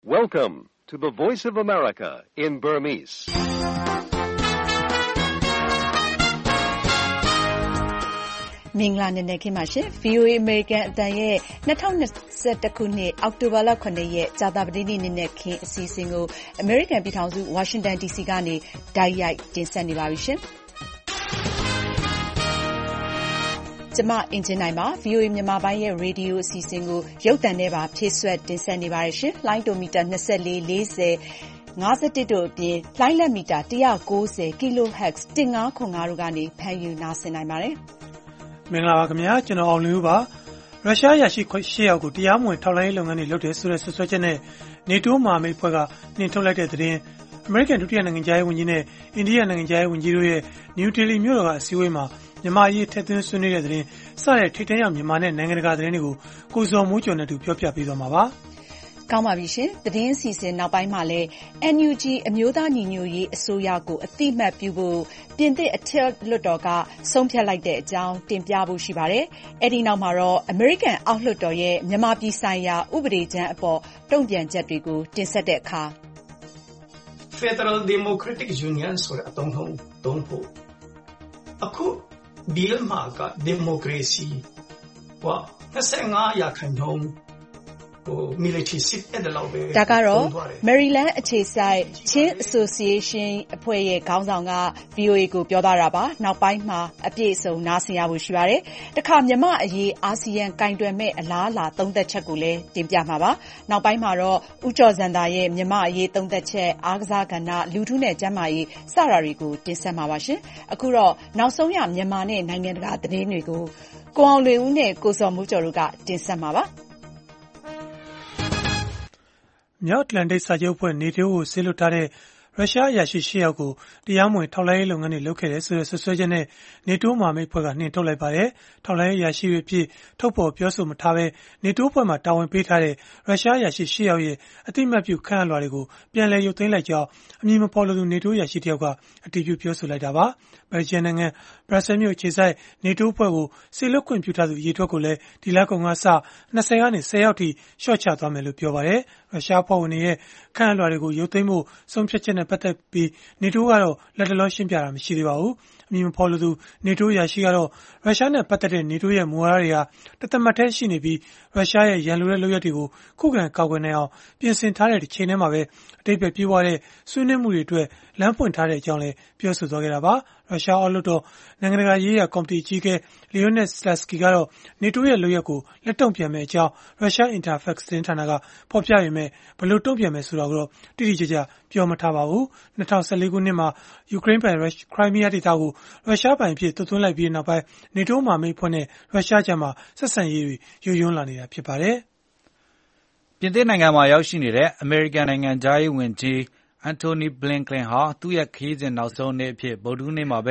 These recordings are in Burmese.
Welcome to the Voice of America in Burmese. ။မင်္ဂလာနံနက်ခင်းပါရှင်။ VOA American အတန်ရဲ့2021ခုနှစ်အောက်တိုဘာလ9ရက်ကြာသပတေးနေ့နံနက်ခင်းအစီအစဉ်ကို American ပြည်ထောင်စု Washington DC ကနေတိုက်ရိုက်တင်ဆက်နေပါပြီရှင်။ကျမအင်ဂျင်နိုင်ပါ VOA မြန်မာပိုင်းရဲ့ရေဒီယိုအစီအစဉ်ကိုရုပ်သံနဲ့ပါဖြည့်ဆွတ်တင်ဆက်နေပါတယ်ရှင်။လိုင်းတိုမီတာ24 40 51တို့အပြင်လိုင်းလက်မီတာ190 kHz 1505တို့ကနေဖမ်းယူနားဆင်နိုင်ပါတယ်။မင်္ဂလာပါခင်ဗျာကျွန်တော်အောင်လင်းဦးပါရုရှားရရှိ8ယောက်ကိုတရားမဝင်ထောက်လှမ်းရေးလုပ်ငန်းတွေလုပ်တယ်ဆိုတဲ့ဆွဆွဲချက်နဲ့ NATO မဟာမိတ်ဖွဲ့ကနှင်ထုတ်လိုက်တဲ့သတင်းအမေရိကန်ဒုတိယနိုင်ငံသားရေးဝန်ကြီးနဲ့အိန္ဒိယနိုင်ငံသားရေးဝန်ကြီးတို့ရဲ့နယူးဒေလီမြို့တော်ကအစည်းအဝေးမှာမြန်မာအရေးထည့်သွင်းဆွေးနွေးတဲ့သတင်းစတဲ့ထိပ်တန်းရောက်မြန်မာနဲ့နိုင်ငံတကာသတင်းတွေကိုကိုဇော်မိုးကျော်နဲ့တူပြောပြပေးသွားမှာပါကောင်းပါပြီရှင်သတင်းအစီအစဉ်နောက်ပိုင်းမှာလည်း NUG အမျိုးသားညီညွတ်ရေးအစိုးရကိုအတိအမှတ်ပြုဖို့ပြင်သစ်အထက်လွှတ်တော်ကဆုံးဖြတ်လိုက်တဲ့အကြောင်းတင်ပြဖို့ရှိပါတယ်။အဲဒီနောက်မှာတော့ American အောက်လွှတ်တော်ရဲ့မြန်မာပြည်ဆိုင်ရာဥပဒေကြမ်းအပေါ်တုံ့ပြန်ချက်တွေကိုတင်ဆက်တဲ့အခါ Federal Democratic Union ဆိုတဲ့အသုံးသုံးဖို့အခု bill မှာက democracy က25%military seat အဲ့ဒါလောက်ပဲဒါကတော့ Maryland အခြေစိုက် Chin Association အဖွဲ့ရဲ့ခေါင်းဆောင်က VOA ကိုပြောသွားတာပါနောက်ပိုင်းမှာအပြည့်အစုံနားဆင်ရဖို့ရှိပါတယ်တခါမြန်မာအရေးအာဆီယံကင်တွယ်မဲ့အလားအလာသုံးသက်ချက်ကိုလည်းတင်ပြမှာပါနောက်ပိုင်းမှာတော့ဦးကျော်စံသာရဲ့မြန်မာအရေးသုံးသက်ချက်အားကစားကဏ္ဍလူထုနဲ့ကျန်းမာရေးစတာတွေကိုတင်ဆက်မှာပါရှင်အခုတော့နောက်ဆုံးရမြန်မာနဲ့နိုင်ငံတကာသတင်းတွေကိုကိုအောင်လွေဦးနဲ့ကိုစော်မိုးကျော်တို့ကတင်ဆက်မှာပါမြောက်အတ္တလန္တိတ်စာချုပ်အဖွဲ့ NATO ကိုဆေးလွတ်ထားတဲ့ရုရှားအရာရှိ8ယောက်ကိုတရားမဝင်ထောက်လှမ်းရေးလုပ်ငန်းတွေလုပ်ခဲ့တယ်ဆိုတဲ့ဆွဆွဲချက်နဲ့ NATO မဟာမိတ်ဖွဲ့ကနှင်ထုတ်လိုက်ပါတယ်။ထောက်လှမ်းရေးအရာရှိတွေအဖြစ်ထုတ်ဖော်ပြောဆိုမထားဘဲ NATO ဖွဲ့မှာတာဝန်ပေးထားတဲ့ရုရှားအရာရှိ8ယောက်ရဲ့အတိအမှတ်ပြုခန့်အပ်လွှာတွေကိုပြန်လည်ရုပ်သိမ်းလိုက်ကြောင်းအမည်မဖော်လိုသူ NATO အရာရှိတယောက်ကအတည်ပြုပြောဆိုလိုက်တာပါ။ဘယ်လ်ဂျီယံနိုင်ငံဘရပ်ဆဲမြို့အခြေစိုက် NATO ဖွဲ့ကိုဆေးလွတ်ခွင့်ပြုထားသူအရေအတွက်ကိုလည်းဒီလကုန်ကစ20ကနေ10ယောက်ထိလျှော့ချသွားမယ်လို့ပြောပါတယ်။ရုရှားဖွဲ့ဝင်တွေရဲ့ခန့်အပ်လွှာတွေကိုရုပ်သိမ်းဖို့ဆုံးဖြတ်ချက်နဲ့ပတ်သက်ပြီး NATO ကတော့လက်တလောရှင်းပြတာမရှိသေးပါဘူး။အမည်မဖော်လိုသူ NATO အရာရှိကတော့ရုရှားနဲ့ပတ်သက်တဲ့ NATO ရဲ့မူဝါဒတွေဟာတသမတ်တည်းရှိနေပြီးရုရှားရဲ့ရန်လိုတဲ့လုပ်ရပ်တွေကိုခုခံကာကွယ်နိုင်အောင်ပြင်ဆင်ထားတဲ့တစ်ချိန်တည်းမှာပဲအတိတ်ပဲပြေးသွားတဲ့ဆွေးနွေးမှုတွေအတွက်လမ်းဖွင့်ထားတဲ့အကြောင်းလည်းပြောဆိုသွားခဲ့တာပါ။ရုရှားအောက်လွှတ်တော်နိုင်ငံတကာရေးရာကော်မတီအကြီးအကဲ Leonid Slutsky ကတော့ NATO ရဲ့လုပ်ရပ်ကိုလက်တုံ့ပြန်မယ့်အကြောင်းရုရှား Interfax သတင်းဌာနကဖော်ပြပေမဲ့ဘယ်လိုတုံ့ပြန်မယ်ဆိုတာကိုတော့တိတိကျကျပြောမထားပါဘူး။2014ခုနှစ်မှာယူကရိန်းပိုင်ခရိုင်းမီးယားဒေသကိုရုရှားပိုင်အဖြစ်သွတ်သွင်းလိုက်ပြီးနောက်ပိုင်း NATO မဟာမိတ်ဖွဲ့နဲ့ရုရှားကြားမှာဆက်ဆံရေးတွေယိုယွင်းလာနေတာဖြစ်ပါတယ်။ပြင်သစ်နိုင်ငံမှာရောက်ရှိနေတဲ့ American နိုင်ငံသားရေးဝန်ကြီးAntony Blinken ဟာသူ့ရဲ့ခရီးစဉ်နောက်ဆုံးနေ့အဖြစ်ဗုဒ္ဓဟူးနေ့မှာပဲ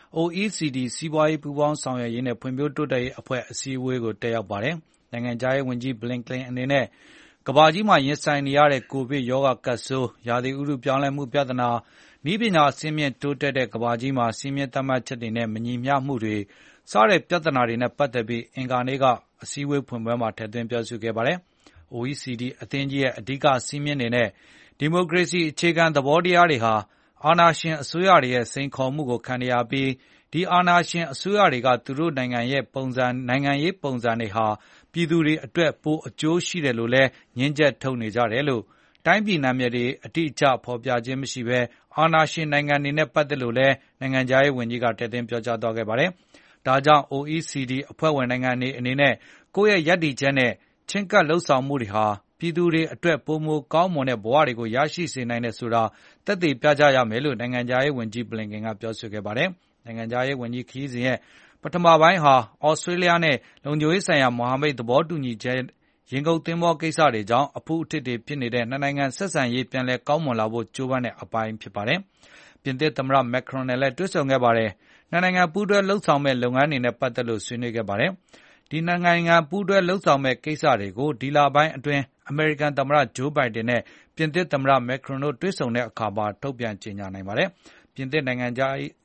OECD စီးပွားရေးပူးပေါင်းဆောင်ရွက်ရေးနဲ့ဖွံ့ဖြိုးတိုးတက်ရေးအဖွဲ့အစည်းအဝေးကိုတက်ရောက်ပါတယ်။နိုင်ငံခြားရေးဝန်ကြီး Blinken အနေနဲ့ကမ္ဘာကြီးမှာရင်ဆိုင်နေရတဲ့ကိုဗစ်ရောဂါကပ်ဆိုး၊ရာသီဥတုပြောင်းလဲမှုပြဿနာ၊နည်းပညာအဆင့်မြင့်တိုးတက်တဲ့ကမ္ဘာကြီးမှာစည်းမျဉ်းသတ်မှတ်ချက်တွေနဲ့မညီမျှမှုတွေစတဲ့ပြဿနာတွေနဲ့ပတ်သက်ပြီးအင်္ဂါနေ့ကအစည်းအဝေးဖွင့်ပွဲမှာထည့်သွင်းပြောဆိုခဲ့ပါတယ်။ OECD အသင်းကြီးရဲ့အဓိကစည်းမျဉ်းတွေနဲ့ဒီမိုကရေစီအခြေခံသဘောတရားတွေဟာအာဏာရှင်အစိုးရတွေရဲ့စိန်ခေါ်မှုကိုခံနေရပြီးဒီအာဏာရှင်အစိုးရတွေကသူတို့နိုင်ငံရေးပုံစံတွေဟာပြည်သူတွေအတွက်ပိုအကျိုးရှိတယ်လို့လည်းငြင်းချက်ထုတ်နေကြတယ်လို့တိုင်းပြည်နာမည်တွေအတိအကျဖော်ပြခြင်းမရှိဘဲအာဏာရှင်နိုင်ငံတွေနဲ့ပတ်သက်လို့လည်းနိုင်ငံခြားရေးဝန်ကြီးကထည့်သွင်းပြောကြားသွားခဲ့ပါတယ်။ဒါကြောင့် OECD အဖွဲ့ဝင်နိုင်ငံတွေအနေနဲ့ကိုယ့်ရဲ့ရပ်တည်ချက်နဲ့ချဉ်းကပ်လုပ်ဆောင်မှုတွေဟာပြည်သူတွေအတွက်ပိုမိုကောင်းမွန်တဲ့ဘဝတွေကိုရရှိစေနိုင်တယ်ဆိုတာသက်သေပြကြရမယ်လို့နိုင်ငံခြားရေးဝန်ကြီး Blinken ကပြောဆိုခဲ့ပါတယ်။နိုင်ငံခြားရေးဝန်ကြီးခရီးစဉ်ရဲ့ပထမပိုင်းဟာဩစတြေးလျနဲ့လုံခြုံရေးဆိုင်ရာမဟာမိတ်သဘောတူညီချက်ရေငုပ်သင်္ဘောကိစ္စတွေကြောင့်အဖုအထစ်တွေဖြစ်နေတဲ့နှစ်နိုင်ငံဆက်ဆံရေးပြန်လည်ကောင်းမွန်လာဖို့ကြိုးပမ်းတဲ့အပိုင်းဖြစ်ပါတယ်။ပြင်သစ်သမ္မတ Macron နဲ့လည်းတွေ့ဆုံခဲ့ပါတယ်။နှစ်နိုင်ငံပူးတွဲလုပ်ဆောင်မဲ့လုပ်ငန်းတွေနဲ့ပတ်သက်လို့ဆွေးနွေးခဲ့ပါတယ်။ဒီနိုင်ငံပူးတွဲလုပ်ဆောင်မဲ့ကိစ္စတွေကိုဒီလပိုင်းအတွင်းအမေရိကန်သမ္မတ Joe Biden နဲ့ပြင်သစ်သမ္မတ Macron တို့တွေ့ဆုံတဲ့အခါမှာထုတ်ပြန်ကြေညာနိုင်ပါတယ်။ ပြင်သစ်နိုင်ငံ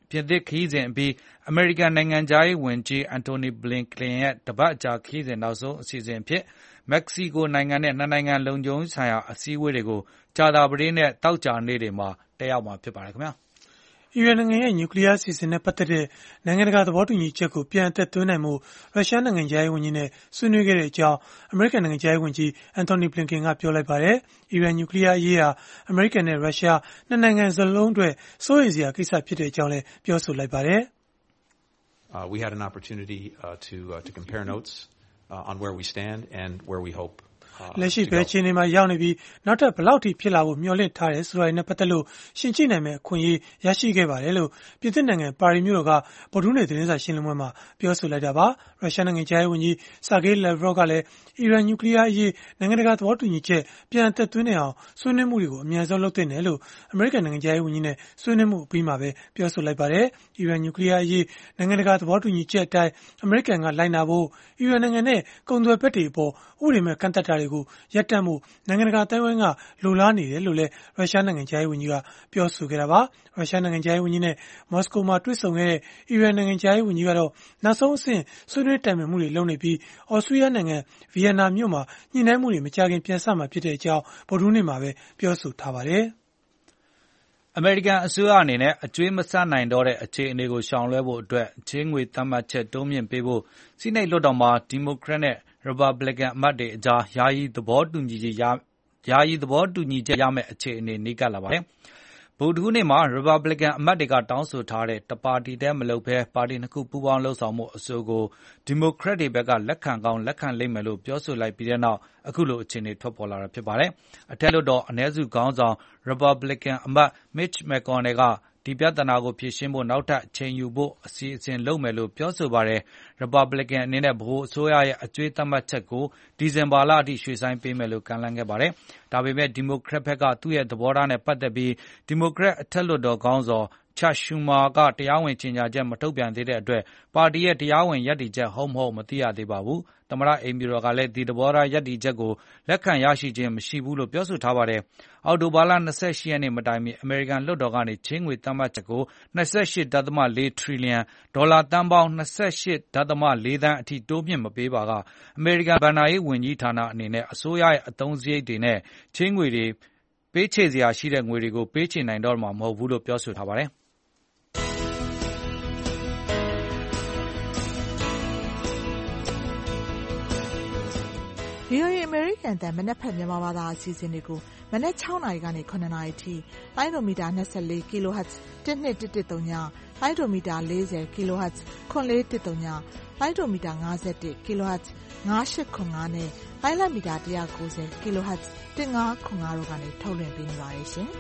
ပြင်သစ်ခရီးစဉ်အပြီးအမေရိကန်နိုင်ငံခြားရေးဝန်ကြီးအန်တိုနီဘလင်ကန်ရဲ့တပတ်အကြာခရီးစဉ်နောက်ဆုံးအစီအစဉ်အဖြစ်မက္ကဆီကိုနိုင်ငံနဲ့နှစ်နိုင်ငံလုံခြုံရေးဆိုင်ရာအစည်းအဝေးတွေကိုကြာသပတေးနဲ့သောကြာနေ့တွေမှာတက်ရောက်မှာဖြစ်ပါတယ်ခင်ဗျာ။အီရန်နိုင်ငံရဲ့နျူကလ িয়ার အစီအစဉ်နဲ့ပတ်သက်တဲ့နိုင်ငံတကာသဘောတူညီချက်ကိုပြန်အသက်သွင်းနိုင်မှုရုရှားနိုင်ငံခြားရေးဝန်ကြီးနဲ့ဆွေးနွေးခဲ့တဲ့အကြောင်းအမေရိကန်နိုင်ငံခြားရေးဝန်ကြီးအန်တိုနီဘလင်ကန်ကပြောလိုက်ပါတယ်။အီရန်နျူကလ িয়ার အရေးဟာအမေရိကန်နဲ့ရုရှားနှစ်နိုင်ငံစလုံးအတွက်စိုးရိမ်စရာကိစ္စဖြစ်တဲ့အကြောင်းလည်းပြောဆိုလိုက်ပါတယ်။ We had an opportunity to compare notes on where we stand and where we hope လက်ရှိပဲချင်းနေမှာရောက်နေပြီးနောက်ထပ်ဘလောက်ထိဖြစ်လာဖို့မျှော်လင့်ထားတယ်ဆိုတာနဲ့ပတ်သက်လို့ရှင်းပြနိုင်မယ့်အခွင့်အရေးရရှိခဲ့ပါတယ်လို့ပြင်သစ်နိုင်ငံပါရီမြို့တော်ကဗုဒ္ဓဟူးနေ့သတင်းစာရှင်းလင်းပွဲမှာပြောဆိုလိုက်တာပါရုရှားနိုင်ငံခြားရေးဝန်ကြီးဆာဂေးလက်ဗရော့ကလည်းအီရန်နျူကလ িয়ার အရေးနိုင်ငံတကာသဘောတူညီချက်ပြန်အသက်သွင်းနေအောင်ဆွေးနွေးမှုတွေကိုအမြန်ဆုံးလုပ်သင့်တယ်လို့အမေရိကန်နိုင်ငံခြားရေးဝန်ကြီးနဲ့ဆွေးနွေးမှုအပြီးမှာပဲပြောဆိုလိုက်ပါတယ်အီရန်နျူကလ িয়ার အရေးနိုင်ငံတကာသဘောတူညီချက်အတိုင်းအမေရိကန်ကလိုက်နာဖို့အီရန်နိုင်ငံနဲ့ကုန်သွယ်ဘက်တွေအပေါ်ဥပဒေမဲ့ကန့်သတ်တာတွေကိုရပ်တန့်မှုနိုင်ငံတကာအသိုင်းအဝိုင်းကလိုလားနေတယ်လို့လည်းရုရှားနိုင်ငံခြားရေးဝန်ကြီးကပြောဆိုခဲ့တာပါရုရှားနိုင်ငံခြားရေးဝန်ကြီးနဲ့မော်စကိုမှာတွေ့ဆုံခဲ့တဲ့အီရန်နိုင်ငံခြားရေးဝန်ကြီးကတော့နောက်ဆုံးအဆင့်ဆွေးနွေးတိုင်ပင်မှုတွေလုပ်နေပြီးအော်စတြီးယားနိုင်ငံဗီယက်နာမြို့မှာညှိနှိုင်းမှုတွေမကြာခင်ပြန်စမှာဖြစ်တဲ့အကြောင်းဗုဒ္ဓဟူးနေ့မှာပဲပြောဆိုထားပါတယ်အမေရိကန်အစိုးရအနေနဲ့အကျွေးမဆနိုင်တော့တဲ့အခြေအနေကိုရှောင်လွှဲဖို့အတွက်ချေးငွေသတ်မှတ်ချက်တိုးမြှင့်ပေးဖို့ဆီနိတ်လွှတ်တော်မှာဒီမိုကရက်နဲ့ရီပတ်ဘလစ်ကန်အမတ်တွေအကြားယာယီသဘောတူညီချက်ရမယ့်အခြေအနေနီးကပ်လာပါတယ်။ဗုဒ္ဓဟူးနေ့မှာရီပတ်ဘလစ်ကန်အမတ်တွေကတောင်းဆိုထားတဲ့တပါတီတည်းမလုပ်ဘဲပါတီနှစ်ခုပူးပေါင်းလှုပ်ဆောင်မှုအဆိုကိုဒီမိုကရက်တွေဘက်ကလက်ခံကောင်းလက်ခံလိမ့်မယ်လို့ပြောဆိုလိုက်ပြီးတဲ့နောက်အခုလိုအခြေအနေထွက်ပေါ်လာတာဖြစ်ပါတယ်။အထက်လွှတ်တော်အနည်းစုခေါင်းဆောင်ရီပတ်ဘလစ်ကန်အမတ် Mitch McConnell ကဒီပြဿနာကိုဖြေရှင်းဖို့နောက်ထပ်အချိန်ယူဖို့အစီအစဉ်လုပ်မယ်လို့ပြောဆိုပါတယ်။ ရီပတ်ဘလစ်ကန်အနေနဲ့ဗဟိုအစိုးရရဲ့အကျွေးသတ်မှတ်ချက်ကိုဒီဇင်ဘာလအထိရွှေ့ဆိုင်းပေးမယ်လို့ကမ်းလှမ်းခဲ့ပါတယ်။ဒါပေမဲ့ဒီမိုကရက်ဘက်ကသူ့ရဲ့သဘောထားနဲ့ပတ်သက်ပြီးဒီမိုကရက်အထက်လွှတ်တော်ခေါင်းဆောင်Chuck Schumer ကတရားဝင်ကြေညာချက်မထုတ်ပြန်သေးတဲ့အတွက်ပါတီရဲ့တရားဝင်ရပ်တည်ချက်ဟုတ်မဟုတ်မသိရသေးပါဘူး။သမ္မတအိမ်ဖြူတော်ကလည်းဒီသဘောထားရပ်တည်ချက်ကိုလက်ခံရရှိခြင်းမရှိဘူးလို့ပြောဆိုထားပါတယ်။အောက်တိုဘာလ28ရက်နေ့မတိုင်မီအမေရိကန်လွှတ်တော်ကနေချေးငွေသတ်မှတ်ချက်ကို28.4 ထရီလီယံဒေါ်လာသန်းပေါင်း28.4 သန်းအထိတိုးမြှင့်မပေးပါကအမေရိကန်ဘဏ္ဍာရေးဝန်ကြီးဌာနအနေနဲ့အစိုးရရဲ့အသုံးစရိတ်တွေနဲ့ချေးငွေတွေပေးချေစရာရှိတဲ့ငွေတွေကိုပေးချေနိုင်တော့မှာမဟုတ်ဘူးလို့ပြောဆိုထားပါတယ်။ VOA အမေရိကန်အသံမနက်ဖြန်မြန်မာဘာသာအစီအစဉ်တွေကိုမနက်6နာရီကနေ9နာရီထိလိုင်းဒိုမီတာ24 kHz 12113ညလိုင်းဒိုမီတာ40 kHz 9130ညလိုင်းဒိုမီတာ51 kHz 9895နဲ့လိုင်းလမီတာ190 kHz 1505တို့ကနေထုတ်လွှင့်ပေးနေပါတယ်ရှင်။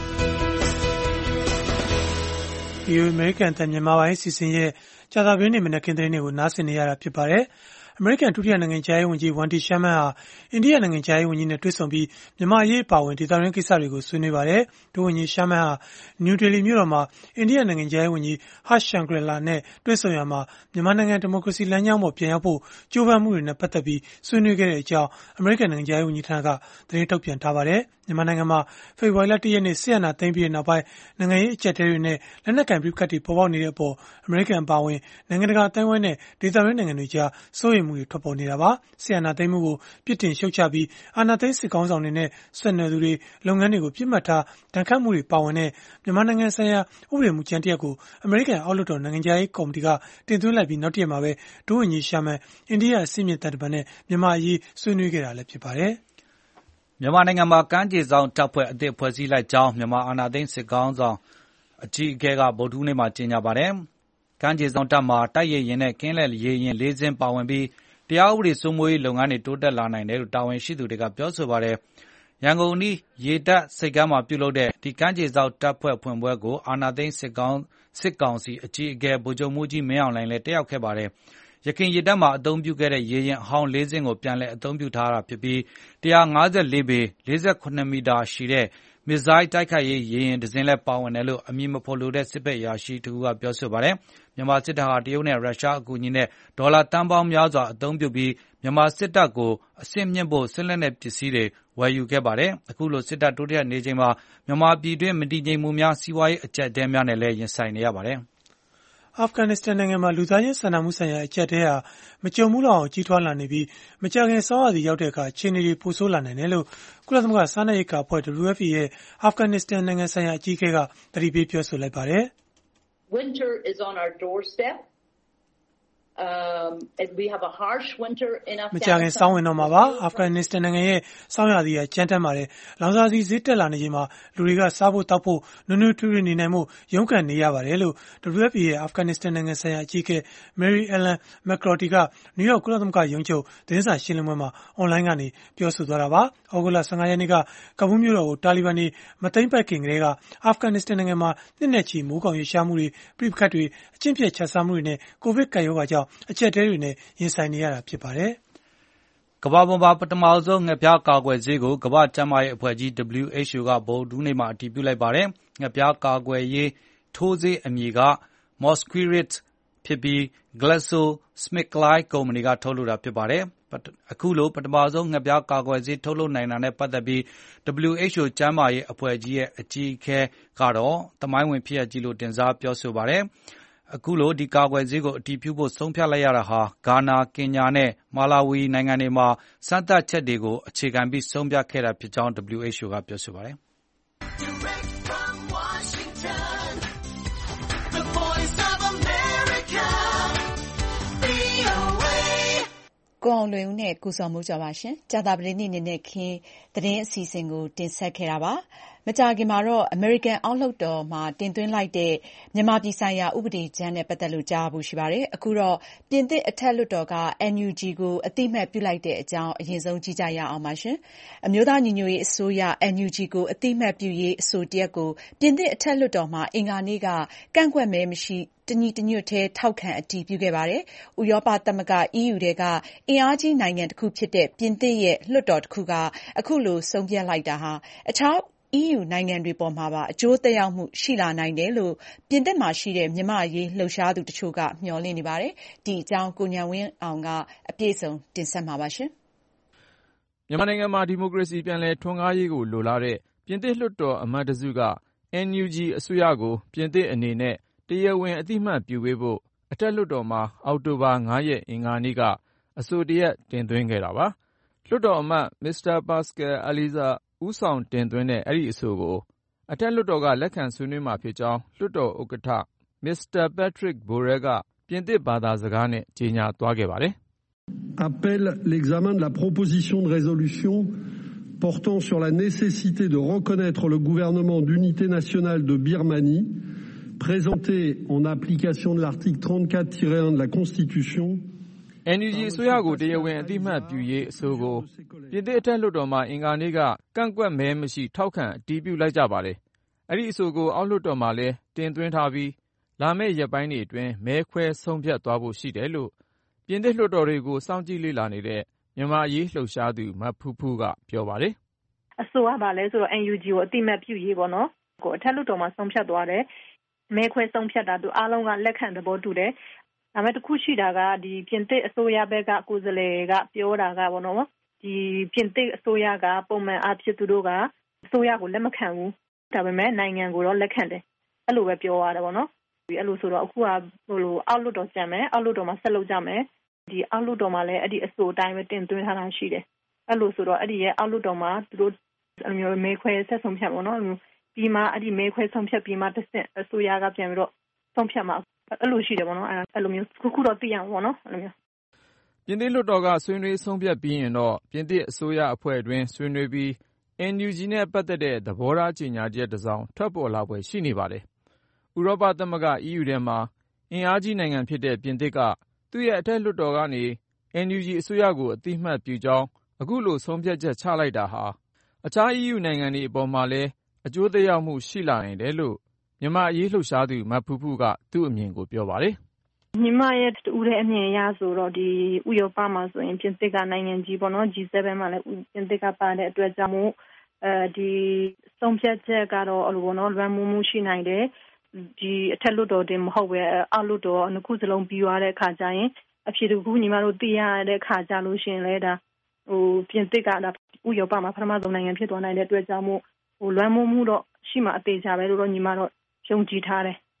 VOA အမေရိကန်အသံမြန်မာပိုင်းအစီအစဉ်ရဲ့ကြာသပတေးနေ့မနက်ခင်းသတင်းတွေကိုနားဆင်နေရတာဖြစ်ပါတယ်။အမေရိကန်ဒုတိယနိုင်ငံခြားရေးဝန်ကြီးဝန်တီရှာမန်ဟာအိန္ဒိယနိုင်ငံခြားရေးဝန်ကြီးနဲ့တွေ့ဆုံပြီးမြန်မာအရေးအပါအဝင်ဒေသတွင်းကိစ္စတွေကိုဆွေးနွေးပါတယ်။ဒုဝန်ကြီးရှာမန်ဟာနယူးဒေလီမြို့တော်မှာအိန္ဒိယနိုင်ငံခြားရေးဝန်ကြီးဟတ်ရှန်ဂရလာနဲ့တွေ့ဆုံရာမှာမြန်မာနိုင်ငံဒီမိုကရေစီလမ်းကြောင်းပေါ်ပြန်ရောက်ဖို့ကြိုးပမ်းမှုတွေနဲ့ပတ်သက်ပြီးဆွေးနွေးခဲ့တဲ့အကြောင်းအမေရိကန်နိုင်ငံခြားရေးဝန်ကြီးဌာနကသတင်းထုတ်ပြန်ထားပါတယ်။မြန်မာနိုင်ငံမှာဖေဖော်ဝါရီလ1ရက်နေ့စစ်အာဏာသိမ်းပြီးတဲ့နောက်ပိုင်းနိုင်ငံရေးအကျပ်အတည်းတွေနဲ့လက်နက်ကိုင်ပဋိပက္ခတွေပေါ်ပေါက်နေတဲ့အပေါ်အမေရိကန်အပါအဝင်နိုင်ငံတကာအသိုင်းအဝိုင်းနဲ့ဒေသတွင်းနိုင်ငံတွေကြားစိုးရိမ်မှုတွေထွက်ပေါ်နေတာပါ။စစ်အာဏာသိမ်းမှုကိုပြစ်တင်ရှုတ်ချပြီးအာဏာသိမ်းစစ်ကောင်းဆောင်တွေနဲ့ဆက်နွယ်သူတွေလုပ်ငန်းတွေကိုပြစ်မှတ်ထားဒဏ်ခတ်မှုတွေပါဝင်တဲ့မြန်မာနိုင်ငံဆိုင်ရာဥပဒေမူကြမ်းတစ်ရပ်ကိုအမေရိကန်အောက်လွှတ်တော်နိုင်ငံခြားရေးကော်မတီကတင်သွင်းလိုက်ပြီးနောက်တစ်ရက်မှာပဲဒုဝန်ကြီးရှာမန်အိန္ဒိယအစီအမြင့်တန်တမန်နဲ့မြန်မာအရေးဆွေးနွေးခဲ့တာလည်းဖြစ်ပါတယ်။မြန်မာနိုင်ငံမှာကမ်းခြေစောင့်တပ်ဖွဲ့အသစ်ဖွဲ့စည်းလိုက်ကြောင်းမြန်မာအာဏာသိမ်းစစ်ကောင်းဆောင်အကြီးအကဲကဗုဒ္ဓဟူးနေ့မှာကြေညာပါတယ်။ကမ်းခြေစောင့်တပ်မှာတိုက်ရေရင်နဲ့ကင်းလှည့်ရေရင်၄စင်းပါဝင်ပြီးတရားဥပဒေစိုးမိုးရေးလုပ်ငန်းတွေတိုးတက်လာနိုင်တယ်လို့တာဝန်ရှိသူတွေကပြောဆိုပါတယ်။ရန်ကုန်အနီးရေတပ်ဆိပ်ကမ်းမှာပြုလုပ်တဲ့ဒီကမ်းခြေစောင့်တပ်ဖွဲ့ဖွင့်ပွဲကိုအာဏာသိမ်းစစ်ကောင်စီအကြီးအကဲဗိုလ်ချုပ်မှူးကြီးမင်းအောင်လှိုင်လည်းတက်ရောက်ခဲ့ပါတယ်။ယခင်ရေတပ်မှာအသုံးပြုခဲ့တဲ့ရေယာဉ်အဟောင်း၄စင်းကိုပြန်လည်အသုံးပြုထားတာဖြစ်ပြီး154ပေ48မီတာရှိတဲ့မစ်ဇိုင်းတိုက်ခိုက်ရေးရေယာဉ်တစ်စင်းလည်းပါဝင်တယ်လို့အမည်မဖော်လိုတဲ့စစ်ဘက်အရာရှိတဦးကပြောဆိုပါတယ်။မြန်မာစစ်တပ်ဟာတရုတ်နဲ့ရုရှားအကူအညီနဲ့ဒေါ်လာသန်းပေါင်းများစွာအသုံးပြုပြီးမြန်မာစစ်တပ်ကိုအဆင့်မြင့်ဖို့စစ်လက်နက်ပစ္စည်းတွေဝယ်ယူခဲ့ပါတယ်။အခုလိုစစ်တပ်တိုးတက်နေချိန်မှာမြန်မာပြည်တွင်းမတည်ငြိမ်မှုများစီးပွားရေးအကျပ်အတည်းများနဲ့လည်းရင်ဆိုင်နေရပါတယ်။အာဖဂန်နစ္စတန်နိုင်ငံမှာလူသားချင်းစာနာမှုဆိုင်ရာအကျပ်အတည်းဟာမကြုံဘူးလောက်အောင်ကြီးထွားလာနေပြီးမကြာခင်ဆောင်းရာသီရောက်တဲ့အခါအခြေအနေတွေပိုဆိုးလာနိုင်တယ်လို့ကုလသမဂ္ဂစားနပ်ရိက္ခာအဖွဲ့ WFP ရဲ့အာဖဂန်နစ္စတန်နိုင်ငံဆိုင်ရာအကြီးအကဲကသတိပေးပြောဆိုလိုက်ပါတယ်။ Winter is on our doorstep. We have a harsh winter in Afghanistan. မကြာခင်ဆောင်းဝင်တော့မှာပါအာဖဂန်နစ္စတန်နိုင်ငံရဲ့ဆောင်းရာသီကကြမ်းတမ်းပါတယ်။လောင်စာဆီဈေးတက်လာနေချိန်မှာလူတွေကစားဖို့တောက်ဖို့နွနွထွေးထွေးနေနိုင်မှုရုန်းကန်နေရပါတယ်လို့ WFP ရဲ့အာဖဂန်နစ္စတန်နိုင်ငံဆိုင်ရာအကြီးအကဲ Mary Ellen McCarthy ကနယူးယောက်ကုလသမဂ္ဂရုံးချုပ်သတင်းစာရှင်းလင်းပွဲမှာအွန်လိုင်းကနေပြောဆိုသွားတာပါ။ဩဂုတ်လ15ရက်နေ့ကကာဘူးမြို့တော်ကိုတာလီဘန်တွေမသိမ်းပိုက်ခင်ကတည်းကအာဖဂန်နစ္စတန်နိုင်ငံမှာနှစ်နဲ့ချီမိုးကောင်ရေရှားမှုတွေပြိပခတ်တွေအကျင့်ပြတ်ချစားမှုတွေနဲ့ကိုဗစ်ကပ်ရောဂါကြောင့်အကျပ်တဲတွေနဲ့ရင်ဆိုင်နေရတာဖြစ်ပါတယ်။ကမ္ဘာပေါ်မှာပထမဆုံးငှက်ပြားကာကွယ်ဆေးကိုကမ္ဘာ့ကျန်းမာရေးအဖွဲ့ကြီး WHO ကဗုဒ္ဓဟူးနေ့မှာအတည်ပြုလိုက်ပါတယ်။ငှက်ပြားကာကွယ်ရေးထိုးဆေးအမည်က Mosquirix ဖြစ်ပြီး GlaxoSmithKline ကုမ္ပဏီကထုတ်လုပ်တာဖြစ်ပါတယ်။အခုလိုပထမဆုံးငှက်ပြားကာကွယ်ဆေးထုတ်လုပ်နိုင်တာနဲ့ပတ်သက်ပြီး WHO ကျန်းမာရေးအဖွဲ့ကြီးရဲ့အကြီးအကဲကတော့သမိုင်းဝင်ဖြစ်ရပ်ကြီးလို့တင်စားပြောဆိုပါတယ်။အခုလိုဒီကာကွယ်ဆေးကိုအတည်ပြုဖို့ဆုံးဖြတ်လိုက်ရတာဟာဂါနာ၊ကင်ညာနဲ့မာလာဝီနိုင်ငံတွေမှာစမ်းသပ်ချက်တွေကိုအခြေခံပြီးဆုံးဖြတ်ခဲ့တာဖြစ်ကြောင်း WHO ကပြောဆိုပါတယ်ကိုအောင်လွင်ဦးနဲ့ကိုစော်မိုးကျော်ပါရှင်။ကြာသပတေးနေ့နေ့ခင်းသတင်းအစီအစဉ်ကိုတင်ဆက်ခဲ့တာပါ။မကြာခင်မှာတော့အမေရိကန်အောက်လွှတ်တော်မှာတင်သွင်းလိုက်တဲ့မြန်မာပြည်ဆိုင်ရာဥပဒေကြမ်းနဲ့ပတ်သက်လို့ကြားဖို့ရှိပါတယ်။အခုတော့ပြင်သစ်အထက်လွှတ်တော်က NUG ကိုအသိအမှတ်ပြုလိုက်တဲ့အကြောင်းအရင်ဆုံးကြည့်ကြရအောင်ပါရှင်။အမျိုးသားညီညွတ်ရေးအစိုးရ NUG ကိုအသိအမှတ်ပြုရေးအဆိုတရပ်ကိုပြင်သစ်အထက်လွှတ်တော်မှာအင်္ဂါနေ့ကကန့်ကွက်မဲမရှိတညီတညွတ်ထဲထောက်ခံအတည်ပြုခဲ့ပါတယ်။ဥရောပသမဂ္ဂ EU ထဲကအင်အားကြီးနိုင်ငံတစ်ခုဖြစ်တဲ့ပြင်သစ်ရဲ့လွှတ်တော်တစ်ခုကအခုလိုဆုံးဖြတ်လိုက်တာဟာအခြားEU နိုင်ငံတွေပေါ်မှာပါအကျိုးသက်ရောက်မှုရှိလာနိုင်တယ်လို့ပြင်သစ်မှာရှိတဲ့မြန်မာ့အရေးလှုပ်ရှားသူတချို့ကမျှော်လင့်နေပါတယ်။ဒီအကြောင်းကိုဉာဏ်ဝင်းအောင်ကအပြည့်အစုံတင်ဆက်မှာပါရှင်။မြန်မာနိုင်ငံမှာဒီမိုကရေစီပြန်လည်ထွန်းကားရေးကိုလိုလားတဲ့ပြင်သစ်လွှတ်တော်အမတ်တစုက NUG အစိုးရကိုပြင်သစ်အနေနဲ့တရားဝင်အသိအမှတ်ပြုပေးဖို့အထက်လွှတ်တော်မှာအောက်တိုဘာ9ရက်အင်္ဂါနေ့ကအဆိုတရပ်တင်သွင်းခဲ့တာပါ။လွှတ်တော်အမတ်မစ္စတာပါစကယ်အလီဇာဦးဆောင်တင်သွင်းတဲ့အဲ့ဒီအဆိုကိုအထက်လွှတ်တော်ကလက်ခံဆွေးနွေးမှာဖြစ်ကြောင်းလွှတ်တော်ဥက္ကဋ္ဌမစ္စတာပက်ထရစ်ဘိုရဲကပြင်သစ်ဘာသာစကားနဲ့ကြေညာသွားခဲ့ပါတယ်။ Appelle l'examen de la proposition de résolution portant sur la nécessité de reconnaître le gouvernement d'unité nationale de Birmanie présentée en application de l'article 34-1 de la Constitution NUG အစိုးရကိုတရားဝင်အသိအမှတ်ပြုရေးအဆိုကိုပြင်သစ်အထက်လွှတ်တော်မှာအင်္ဂါနေ့ကကန့်ကွက်မဲမရှိထောက်ခံအတည်ပြုလိုက်ကြပါတယ်။အဲ့ဒီအဆိုကိုအောက်လွှတ်တော်မှာလည်းတင်သွင်းထားပြီးလာမယ့်ရက်ပိုင်းတွေအတွင်းမဲခွဲဆုံးဖြတ်သွားဖို့ရှိတယ်လို့ပြင်သစ်လွှတ်တော်တွေကိုစောင့်ကြည့်လေ့လာနေတဲ့မြန်မာအရေးလှုပ်ရှားသူမဖူးဖူးကပြောပါတယ်။အဆိုကဘာလဲဆိုတော့ NUG ကိုအသိအမှတ်ပြုရေးပေါ့နော်။ကိုအထက်လွှတ်တော်မှာဆုံးဖြတ်သွားတယ်။မဲခွဲဆုံးဖြတ်တာသူအားလုံးကလက်ခံသဘောတူတယ်။ဒါပေမဲ့တစ်ခုရှိတာကဒီပြင်သစ်အစိုးရဘက်ကကိုယ်စားလှယ်ကပြောတာကပေါ့နော်ဒီပြင်သစ်အစိုးရကပုံမှန်အားဖြင့်သူတို့ကအစိုးရကိုလက်မခံဘူးဒါပေမဲ့နိုင်ငံကိုတော့လက်ခံတယ်အဲ့လိုပဲပြောရတယ်ပေါ့နော်ဒီအဲ့လိုဆိုတော့အခုကဟိုလိုအောက်လွှတ်တော်ကျန်မယ်အောက်လွှတ်တော်မှာဆက်လုပ်ကြမယ်ဒီအောက်လွှတ်တော်မှာလည်းအဲ့ဒီအဆိုအတိုင်းပဲတင်သွင်းထားတာရှိတယ်အဲ့လိုဆိုတော့အဲ့ဒီရဲ့အောက်လွှတ်တော်မှာသူတို့အမျိုးမဲခွဲဆက်ဆုံးဖြတ်ပေါ့နော်ပြီးမှအဲ့ဒီမဲခွဲဆုံးဖြတ်ပြီးမှတစ်ဆင့်အစိုးရကပြန်ပြီးတော့ဆုံးဖြတ်မှာအဲ့လိုရှိတယ်ပေါ့နော်အဲ့လိုမျိုးခုတော့သိရမှာပေါ့နော်အဲ့လိုမျိုးပြင်သစ်လွှတ်တော်ကဆွေးနွေးဆုံးဖြတ်ပြီးရင်တော့ပြင်သစ်အစိုးရအဖွဲ့အတွင်းဆွေးနွေးပြီး NUG နဲ့ပတ်သက်တဲ့သဘောထားကြေညာချက်တစ်စောင်ထွက်ပေါ်လာဖွယ်ရှိနေပါတယ်။ဥရောပသမဂ္ဂ EU ထဲမှာအင်အားကြီးနိုင်ငံဖြစ်တဲ့ပြင်သစ်ကသူ့ရဲ့အထက်လွှတ်တော်ကနေ NUG အစိုးရကိုအသိအမှတ်ပြုကြောင်းအခုလိုဆုံးဖြတ်ချက်ချလိုက်တာဟာအခြား EU နိုင်ငံတွေအပေါ်မှာလည်းအကျိုးသက်ရောက်မှုရှိလာနိုင်တယ်လို့မြန်မာအရေးလှုပ်ရှားသူမဖူးဖူးကသူ့အမြင်ကိုပြောပါတယ်။ညီမရဲ့တူတဲ့အမြင်အရဆိုတော့ဒီဥရောပမှာဆိုရင်ပြင်သစ်ကနိုင်ငံကြီးပေါ့နော် G7 မှာလည်းပြင်သစ်ကပါတဲ့အတွက်ကြောင့်မို့ဒီဆုံးဖြတ်ချက်ကတော့အလိုပေါ့နော်လွမ်းမိုးမှုရှိနိုင်တယ်ဒီအထက်လွှတ်တော်တင်မဟုတ်ပဲအောက်လွှတ်တော်နှစ်ခုစလုံးပြီးသွားတဲ့အခါကျရင်အဖြစ်တကူညီမတို့သိရတဲ့အခါကျလို့ရှိရင်လည်းဒါဟိုပြင်သစ်ကဒါဥရောပမှာပထမဆုံးနိုင်ငံဖြစ်သွားနိုင်တဲ့အတွက်ကြောင့်မို့ဟိုလွမ်းမိုးမှုတော့ရှိမှအသေးချာပဲလို့တော့ညီမတော့ယုံကြည်ထားတယ်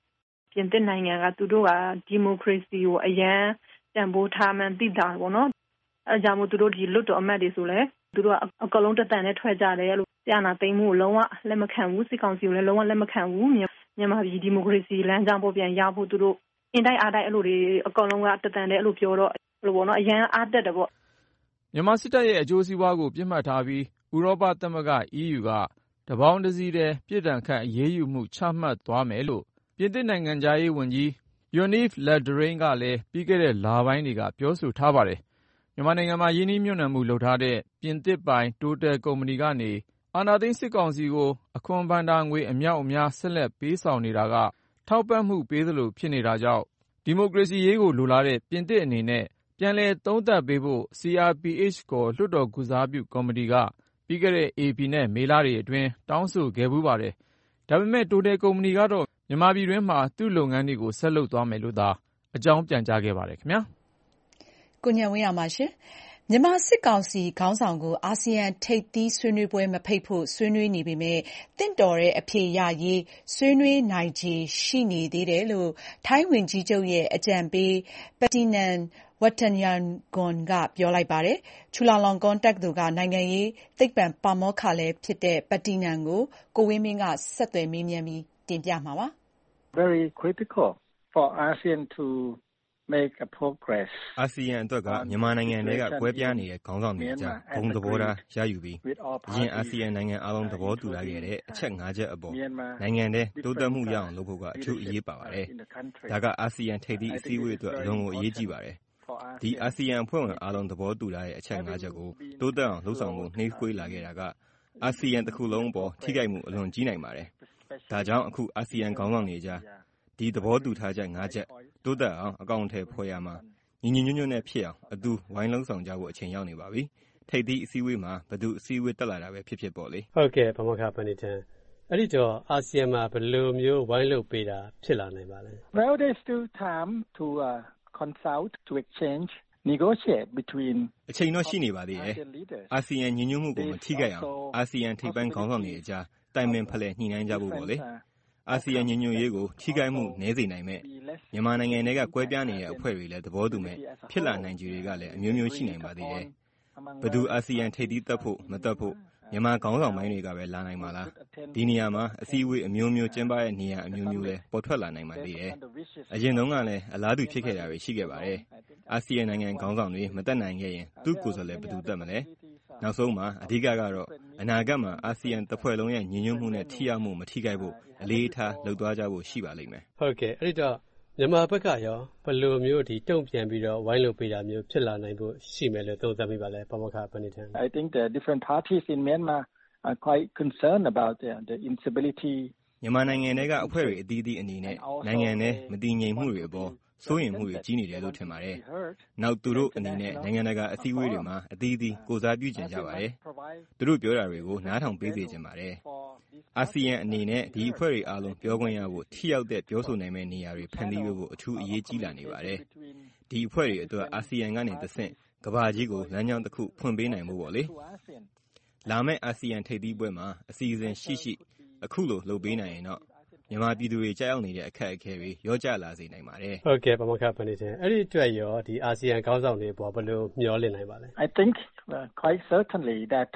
ပြင်သစ်နိုင်ငံကသူတို့ကဒီမိုကရေစီကိုအရန်တန်ဖိုးထားမှန်းသိတာပေါ့နော်အဲကြောင့်မို့သူတို့ဒီလွတ်တော်အမတ်တွေဆိုလဲသူတို့ကအကလုံးတတန်နဲ့ထွက်ကြတယ်လို့ဆရာနာသိမ်းမှုလုံးဝလက်မခံဘူးစစ်ကောင်စီကိုလည်းလုံးဝလက်မခံဘူးမြန်မာပြည်ဒီမိုကရေစီလမ်းကြောင်းပေါ်ပြန်ရောက်ဖို့သူတို့အင်တိုက်အားတိုက်အဲ့လိုတွေအကောင်လုံးကတတန်တဲ့အဲ့လိုပြောတော့ဘယ်လိုပေါ့နော်အရန်အားတက်တယ်ပေါ့မြန်မာစစ်တပ်ရဲ့အကျိုးစီးပွားကိုပြစ်မှတ်ထားပြီးဥရောပသမဂ္ဂ EU ကတပေါင်းတစည်းတည်းပြစ်ဒဏ်ခတ်အရေးယူမှုချမှတ်သွားမယ်လို့ပြင်သစ်နိုင်ငံသားရေးဝန်ကြီး Yves Le Drian ကလည်းပြီးခဲ့တဲ့လပိုင်းတွေကပြောဆိုထားပါတယ်မြန်မာနိုင်ငံမှာယင်းနှိမ့်ညွန့်နှံမှုလုပ်ထားတဲ့ပြင်သစ်ပိုင် Total ကုမ္ပဏီကနေအာဏာသိမ်းစစ်ကောင်စီကိုအခွန်ဘဏ္ဍာငွေအမြောက်အများဆက်လက်ပေးဆောင်နေတာကထောက်ပံ့မှုပေးသလိုဖြစ်နေတာကြောင့်ဒီမိုကရေစီရေးကိုလိုလားတဲ့ပြင်သစ်အနေနဲ့ပြန်လည်သုံးသပ်ပေးဖို့ CRPH ကိုလွှတ်တော်ကုစားပြုကော်မတီကပြီးခဲ့တဲ့ AP နဲ့မေလတွေအတွင်းတောင်းဆိုခဲ့ပူးပါတယ်။ဒါပေမဲ့ Total ကုမ္ပဏီကတော့မြန်မာပြည်တွင်းမှာသူ့လုပ်ငန်းတွေကိုဆက်လုပ်သွားမယ်လို့သာအကြောင်းပြန်ကြားခဲ့ပါတယ်ခင်ဗျာ။ကိုဉာဏ်ဝင်းအောင်ပါရှင်။မြန်မာစစ်ကောင်စီခေါင်းဆောင်ကိုအာဆီယံထိပ်သီးဆွေးနွေးပွဲမဖိတ်ဖို့ဆွေးနွေးနေပေမဲ့တင့်တော်တဲ့အဖြေရရေးဆွေးနွေးနိုင်ခြေရှိနေသေးတယ်လို့ထိုင်းဝန်ကြီးချုပ်ရဲ့အကြံပေးပတ်တီနန်ဝတ္တန်ယန်ဂွန်ကပြောလိုက်ပါတယ်။ချူလာလောင်ကွန်တက္ကသိုလ်ကနိုင်ငံရေးသိပ္ပံပါမောက္ခလည်းဖြစ်တဲ့ပတ်တီနန်ကိုကိုဝင်းမင်းကဆက်သွယ်မေးမြန်းပြီးတင်ပြမှာပါ။ Very critical for ASEAN to make a progress အာဆီယံအတွက်ကမြန်မာနိုင်ငံတွေကကွဲပြားနေတဲ့ခေါင်းဆောင်တွေအကြားဘုံသဘောထားရယူပြီးအရင်အာဆီယံနိုင်ငံအားလုံးသဘောတူလာခဲ့တဲ့အချက်၅ချက်အပေါ်နိုင်ငံတွေတိုးတက်မှုရအောင်လုပ်ဖို့ကအထူးအရေးပါပါတယ်။ဒါကအာဆီယံထိပ်သီးအစည်းအဝေးအတွက်အလွန်ကိုအရေးကြီးပါတယ်။ဒီအာဆီယံအဖွဲ့ဝင်အားလုံးသဘောတူလာတဲ့အချက်၅ချက်ကိုတိုးတက်အောင်လှုပ်ဆောင်မှုနှေးကွေးလာခဲ့တာကအာဆီယံတစ်ခုလုံးအပေါ်ထိခိုက်မှုအလွန်ကြီးနိုင်ပါတယ်။ဒါကြောင့်အခုအာဆီယံခေါင်းဆောင်တွေကြားဒီသဘောတူထားချက်၅ချက်တိုးတက်အောင်အကောင့်ထဲဖွဲ့ရမှာညီညီညွတ်ညွတ်နဲ့ဖြစ်အောင်အတူဝိုင်းလုံးဆောင်ကြဖို့အချိန်ရောက်နေပါပြီ။ထိပ်သီးအစည်းအဝေးမှာဘယ်သူအစည်းအဝေးတက်လာတာပဲဖြစ်ပေါ့လေ။ဟုတ်ကဲ့ဗမောက္ခပဏိတန်အဲ့ဒီတော့အာဆီယံမှာဘယ်လိုမျိုးဝိုင်းလုပ်ပေးတာဖြစ်လာနိုင်ပါလဲ။ Well, there's still time to consult, to exchange, negotiate between အချိန်တော့ရှိနေပါသေးတယ်။အာဆီယံညီညွတ်မှုကိုမထိခိုက်အောင်အာဆီယံထိပ်ပိုင်းခေါင်းဆောင်တွေအကြားတိုင်ပင်ဖလှယ်ညှိနှိုင်းကြဖို့ပေါ့လေ။အာဆီယံညီညွတ်ရေးကိုထိခိုက်မှုနည်းစေနိုင်မဲ့မြန်မာနိုင်ငံတွေကကွဲပြားနေတဲ့အဖွဲ့တွေလည်းသဘောတူမဲ့ဖြစ်လာနိုင်ခြေတွေကလည်းအမျိုးမျိုးရှိနိုင်ပါသေးတယ်။ဘယ်သူအာဆီယံထိပ်သီးတက်ဖို့မတက်ဖို့မြန်မာခေါင်းဆောင်ပိုင်းတွေကပဲလာနိုင်မှာလား။ဒီနေရာမှာအစည်းအဝေးအမျိုးမျိုးကျင်းပတဲ့နေရာအမျိုးမျိုးလည်းပေါ်ထွက်လာနိုင်ပါသေးတယ်။အရင်တုန်းကလည်းအလားတူဖြစ်ခဲ့တာတွေရှိခဲ့ပါတယ်။အာဆီယံနိုင်ငံခေါင်းဆောင်တွေမတက်နိုင်ခဲ့ရင်သူ့ကိုယ်စားလှယ်ဘယ်သူတက်မလဲ။နောက်ဆုံးမှာအဓိကကတော့အနာဂတ်မှာအာဆီယံတစ်ဖွဲ့လုံးရဲ့ညီညွတ်မှုနဲ့ထိရောက်မှုမထိခိုက်ဖို့အလေးထားလှုပ်သွားကြဖို့ရှိပါလိမ့်မယ်။ဟုတ်ကဲ့အဲ့ဒီတော့မြန်မာဘက်ကရောဘယ်လိုမျိုးဒီတုံ့ပြန်ပြီးတော့ဝိုင်းလုပ်ပေးတာမျိုးဖြစ်လာနိုင်ဖို့ရှိမယ်လို့သုံးသပ်မိပါလဲဗမောက္ခပဏိတန် I think the different parties in Myanmar are quite concerned about the instability မြန်မာနိုင်ငံတွေကအဖွဲ့တွေအသီးသီးအနေနဲ့နိုင်ငံနဲ့မတည်ငြိမ်မှုတွေအပေါ်စိုးရိမ်မှုတွေကြီးနေတယ်လို့ထင်ပါတယ်။နောက်သူတို့အနေနဲ့နိုင်ငံတကာအစည်းအဝေးတွေမှာအသီးသီးကိုစားပြုကျင်ကြပါတယ်။သူတို့ပြောတာတွေကိုနားထောင်ပေးစေချင်ပါတယ်။အာဆီယံအနေနဲ့ဒီအဖွဲ့တွေအားလုံးပြောခွင့်ရဖို့ထိရောက်တဲ့ပြောဆိုနိုင်မယ့်နေရာတွေဖန်တီးဖို့အထူးအရေးကြီးလာနေပါတယ်။ဒီအဖွဲ့တွေအတွက်အာဆီယံကနေတဆင့်ကမ္ဘာကြီးကိုလမ်းကြောင်းတစ်ခုဖွင့်ပေးနိုင်ဖို့ပေါ့လေ။လာမယ့်အာဆီယံထိပ်သီးပွဲမှာအစီအစဉ်ရှိအခုလိုလုပ်ပေးနိုင်ရင်တော့မြန်မာပြည်သူတွေကြောက်ရောက်နေတဲ့အခက်အခဲတွေရောကြလာစေနိုင်ပါတယ်။ဟုတ်ကဲ့ဗမောက္ခပဏိတန်အဲ့ဒီအတွက်ရောဒီအာဆီယံခေါင်းဆောင်တွေပေါ်ဘယ်လိုမျှော်လင့်နိုင်ပါလဲ။ I think quite certainly that